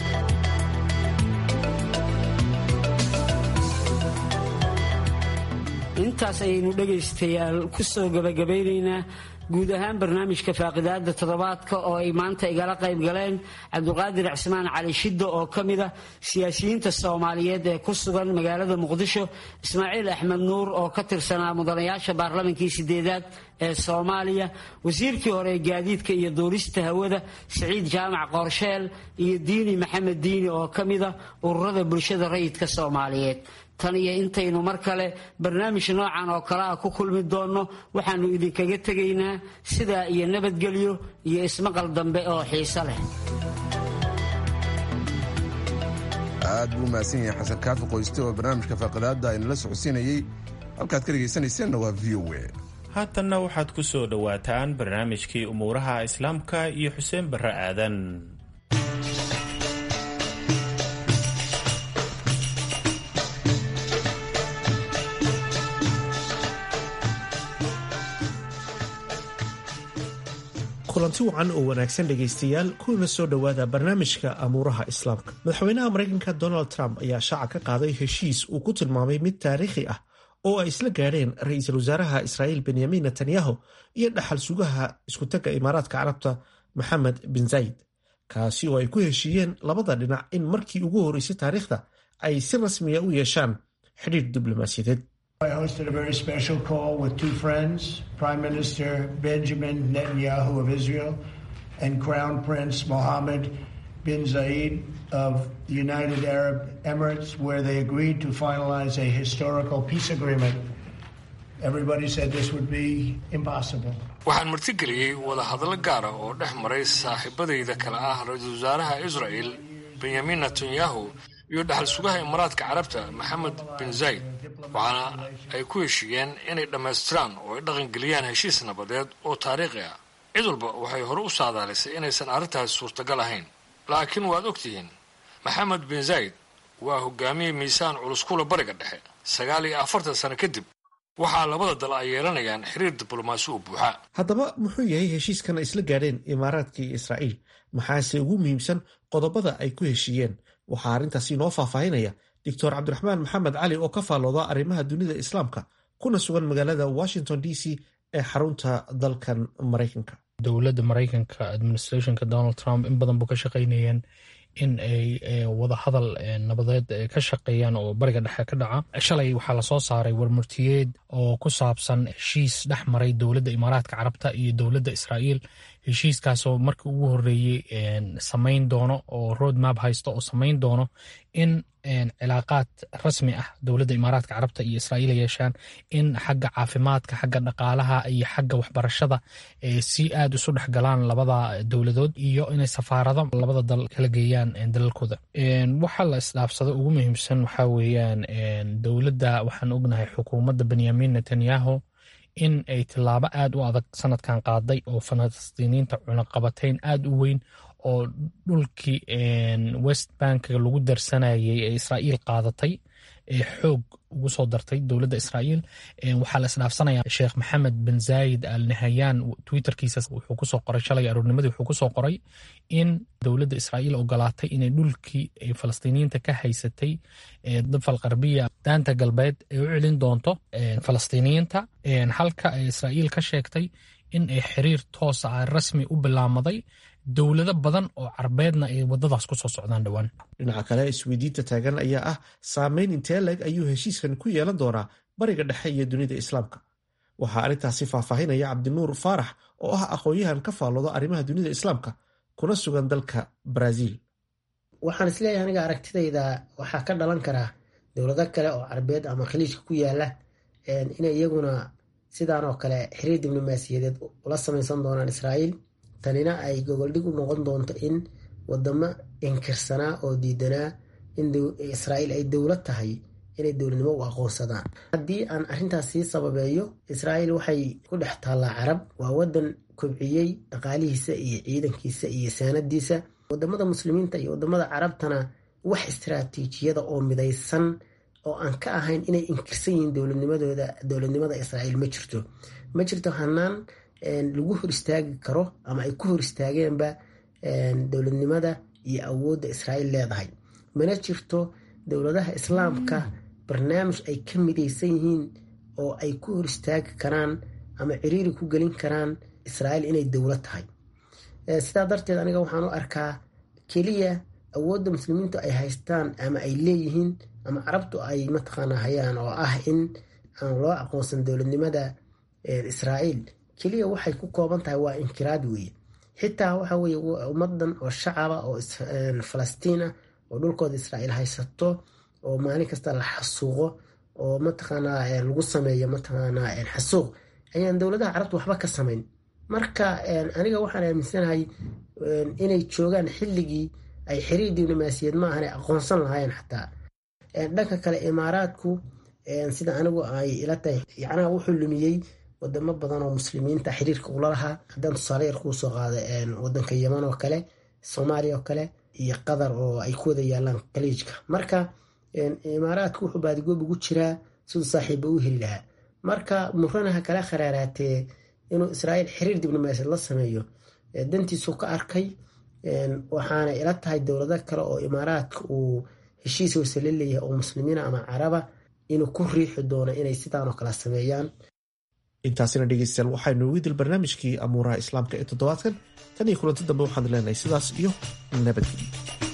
intaas ayaynu dhegaystayaal ku soo gabagabaynaynaa guud ahaan barnaamijka faaqidaada toddobaadka oo ay maanta igala qayb galeen cabdulqaadir cismaan cali shiddo oo ka mid ah siyaasiyiinta soomaaliyeed ee ku sugan magaalada muqdisho, ismaaciil axmed nuur oo ka tirsanaa mudanayaasha baarlamankii sideedaad ee soomaaliya, wasiirkii hore ee gaadiidka iyo duulista hawada siciid jaamac qorsheel, iyo diini maxamed diini oo ka mid ah ururada bulshada rayidka soomaaliyeed. tan iyo intaynu mar kale barnaamij noocan oo kale ah ku kulmi doonno waxaannu idinkaga tegaynaa sidaa iyo nabadgelyo iyo ismaqal dambe oo xiiso leh. aad buu mahadsan yahay xasan kaafi qoyste oo barnaamijka faaqidaada aynala socodsiinayey. halkaad ka dhegaysanayseena waa v o a. haatanna waxaad ku soo dhowaataan barnaamijkii umuuraha islaamka iyo xuseen barre aadan. kulanti wacan oo wanaagsan dhegaystayaal kuna soo dhowaada barnaamijka amuuraha islaamka. madaxweynaha maraykanka donald trump ayaa shaaca ka qaaday heshiis uu ku tilmaamay mid taariikhi ah oo ay isla gaadheen ra-iisul wasaaraha israa'iil benyamin netanyahu iyo dhaxal sugaha iskutagga imaaraadka carabta maxamed bin zayid, kaasi oo ay ku heshiiyeen labada dhinac in markii ugu horreysay taariikhda ay si rasmiya u yeeshaan xidhiir diblomaasiyadeed. I hosted a very special call with two friends, Prime Minister Benjamin Netanyahu of Israel and Crown Prince Mohammed bin Zayed of the United Arab Emirates, where they agreed to finalize a historical peace agreement. Everybody said this would be impossible. waxaan martigeliyey wada hadallo gaara oo dhex maray saaxiibadayda kale ah ra-iisul wasaaraha Israel Benjamin Netanyahu iyo dhaxal sugaha imaaraadka carabta maxamed bin zayid, waxaana ay ku heshiiyeen inay dhammaystiraan oo ay dhaqangeliyaan heshiis nabadeed oo taariikhi ah. cid walba waxay hore u saadaalisay inaysan arrintaas suurtagal ahayn, laakiin waad ogtihiin maxamed bin zayid waa hogaamiye miisaan culus kula bariga dhexe. sagaal iyo afartan sano kadib waxaa labada dal ay yeelanayaan xiriir diblomaasi oo buuxa. haddaba muxuu yahay heshiiskan ay isla gaadheen imaaraadka iyo israa'iil? maxaase ugu muhiimsan qodobada ay ku heshiiyeen? waxaa arrintaasi inoo faahfaahinaya doctor cabdiraxmaan maxamed cali oo ka faallooda arrimaha dunida islaamka kuna sugan magaalada washington d c ee xarunta dalkan maraykanka. dowladda maraykanka administrationka donald trump in badan buu ka shaqaynayeen in ay wadahadal nabadeed ka shaqeeyaan oo bariga dhexe ka dhaca. shalay waxaa lasoo saaray warmurtiyeed oo ku saabsan heshiis dhex maray dowladda imaaraadka carabta iyo dowladda israa'iil, heshiiskaasoo markii ugu horreeyey samayn doono oo road map haysto oo samayn doono in cilaaqaad rasmi ah dowladda imaaraadka carabta iyo israa'iil ay yeeshaan, in xagga caafimaadka, xagga dhaqaalaha iyo xagga waxbarashada si aad isu dhex galaan labada dowladood, iyo inay safaarado labada dal kala geeyaan dalalkooda. waxaa la isdhaafsada ugu muhiimsan waxaa weeyaan dowladda, waxaan ognahay xukuumadda benyamin netanyahu in ay tilaabo aad u adag sanadkan qaaday oo falastiiniinta cunaqabatayn aad u weyn oo dhulkii west bankiga lagu darsanayay ee israa'iil qaadatay ee xoog ugu soo dartay dowladda israa'iil. waxaa la isdhaafsanayaa sheekh maxamed bin zaayid al nahayaan twitterkiisa wuxuu kusoo qoray shalay aroornimadii wuxuu kusoo qoray in dowladda israa'iil ogolaatay inay dhulkii falastiiniyiinta ka haysatay dafal qarbiya daanta galbeed ay u celin doonto falastiiniyiinta, halka ay israa'iil ka sheegtay in ay xiriir toosa ah rasmi u bilaamaday dowlado badan oo carbeedna ay wadadaas ku soo socdaan dhowaan. dhinaca kale isweydiinta taagan ayaa ah saameyn intee leeg ayuu heshiiskan ku yeelan doonaa bariga dhexe iyo dunida islaamka. waxaa arrintaasi faahfaahinaya cabdinuur faarax oo ah aqoon-yahan ka faallooda arrimaha dunida islaamka kuna sugan dalka Brazil. waxaan isleeyahay aniga aragtidayda waxaa ka dhalan karaa dowlado kale oo carbeed ama khaliijka ku yaala inay iyaguna sidaan oo kale xiriir diblomaasiyadeed ula samaysan doonaan israa'iil. tanina ay gogoldhig u noqon doonto in wadamo inkirsanaa oo diidanaa in israa'iil ay dowlad tahay inay dowladnimo u aqoonsadaan. haddii aan arrintaas sii sababeeyo, israa'iil waxay ku dhex taallaa carab, waa wadan kobciyey dhaqaalihiisa iyo ciidankiisa iyo saanadiisa. wadamada muslimiinta iyo wadamada carabtana wax istiraatiijiyada oo midaysan oo aan ka ahayn inay inkirsan yihiin dowladnimadooda dowladnimada israa'iil ma jirto ma jirto hanaan lagu hor istaagi karo ama ay ku hor istaageenba dowladnimada iyo awoodda israa'iil leedahay. mana jirto dowladaha islaamka barnaamij ay ka midaysan yihiin oo ay ku hor istaagi karaan ama ciriiri ku gelin karaan israa'iil inay dowlad tahay. sidaa darteed aniga waxaan u arkaa keliya awoodda muslimiintu ay haystaan ama ay leeyihiin ama carabtu ay mataqaana hayaan oo ah in aan loo aqoonsan dowladnimada israa'iil keliya waxay ku kooban tahay waa inkiraad weeye. xitaa waxa weeye ummadan oo shacaba oo falastiin ah oo dhulkooda israa'iil haysato oo maalin kasta la xasuuqo oo mataqaanaa lagu sameeyo mataqaanaa xasuuq ayaan dowladaha carabta waxba ka samayn. marka aniga waxaan aaminsanahay inay joogaan xilligii ay xiriir diblomaasiyeed ma ahan ay aqoonsan lahaayeen. xataa dhanka kale imaaraadku sida anigu ay ila tahay yacnaha wuxuu lumiyey wadamo badan oo muslimiinta xiriirka ula lahaa. haddaan tusaale yar kuu soo qaada wadanka yeman oo kale, soomaaliya oo kale iyo qatar oo ay ku wada yaalaan khaliijka. marka imaaraadku wuxuu baadigoob ugu jiraa siduu saaxiiba u heli lahaa. marka muranaha kala kharaaraatee inuu israa'iil xiriir diblomaasiyaed la sameeyo dantiisu ka arkay. waxaana ila tahay dowlado kale oo imaaraadka uu heshiis hoose la leeyahay oo muslimiina ama caraba inuu ku riixi doono inay sidaan oo kale sameeyaan. intaasina dhegeystayaal waxaynu ugu dil barnaamijkii amuuraha islaamka ee toddobaadkan. tan iyo kulanti dambe waxaan leenahay sidaas iyo nabadgelyo.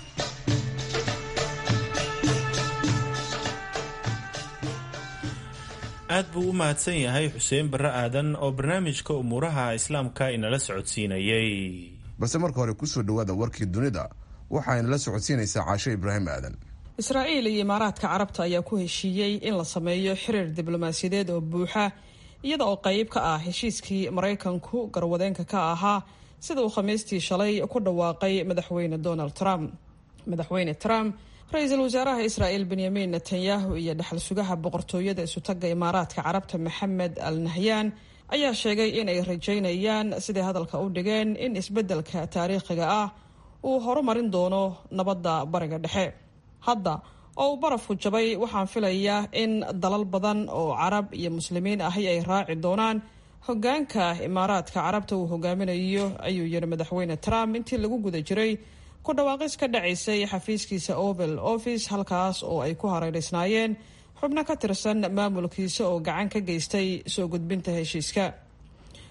aad buu u mahadsan yahay xuseen barre aadan oo barnaamijka umuuraha islaamka inala socodsiinayay. balse marka hore kusoo dhawaada warkii dunida waxaa inala socodsiinaysaa caasho ibraahim aadan. israa'iil iyo imaaraadka carabta ayaa ku heshiiyey in la sameeyo xiriir diblomaasiyadeed oo buuxa iyada oo qayb ka ah heshiiskii maraykanku garwadeenka ka ahaa sida uu khamiistii shalay ku dhawaaqay madaxweyne donald trump. madaxweyne trump, ra-iisul wasaaraha israa'iil benyamin netanyahu iyo dhaxal sugaha boqortooyada isutaga imaaraadka carabta maxamed al nahyaan ayaa sheegay inay rajaynayaan siday hadalka u dhigeen in isbeddelka taariikhiga ah uu horumarin doono nabadda bariga dhexe. hadda oo uu barafku jabay waxaan filayaa in dalal badan oo carab iyo muslimiin ahi ay raaci doonaan hogaanka imaaraadka carabta uu hogaaminayo, ayuu yiri madaxweyne Trump intii lagu guda jiray ku dhawaaqis ka dhacaysay xafiiskiisa Oval Office, halkaas oo ay ku hareereysnaayeen xubno ka tirsan maamulkiisa oo gacan ka geystay soo gudbinta heshiiska.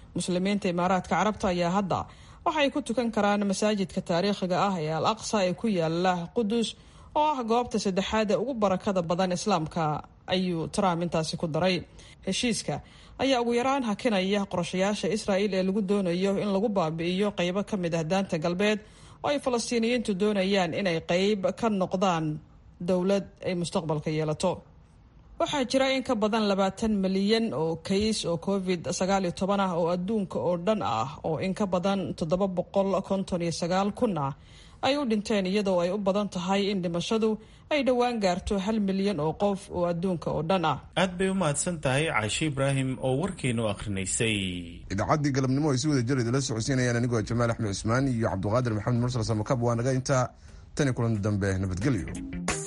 muslimiinta imaaraadka carabta ayaa hadda waxay ku tukan karaan masaajidka taariikhiga ah ee al aqsa ee ku yaala qudus oo ah goobta saddexaad ee ugu barakada badan islaamka, ayuu Trump intaasi ku daray. Heshiiska ayaa ugu yaraan hakinaya qorshayaasha Israa'iil ee lagu doonayo in lagu baabi'iyo qaybo ka mid ah daanta galbeed oo ay Falastiiniyiintu doonayaan inay qayb ka noqdaan dowlad ay mustaqbalka yeelato. waxaa jira in ka badan labaatan milyan oo kays oo covid sagaal iyo toban ah oo adduunka oo dhan ah, oo in ka badan toddoba boqol konton iyo sagaal kun ah ay u dhinteen, iyadoo ay u badan tahay in dhimashadu ay dhowaan gaarto hal milyan oo qof oo adduunka oo dhan ah. aad bay u mahadsan tahay Caashi Ibraahim oo warkiinu akhrinaysay. idaacaddii galabnimo ay si wada jir idila socodsiinayaan anigoo Jamaal Axmed Cusmaan iyo Cabduqaadir Maxamed Mursal Samakab. waa naga intaa tan kulan dambe, nabadgelyo.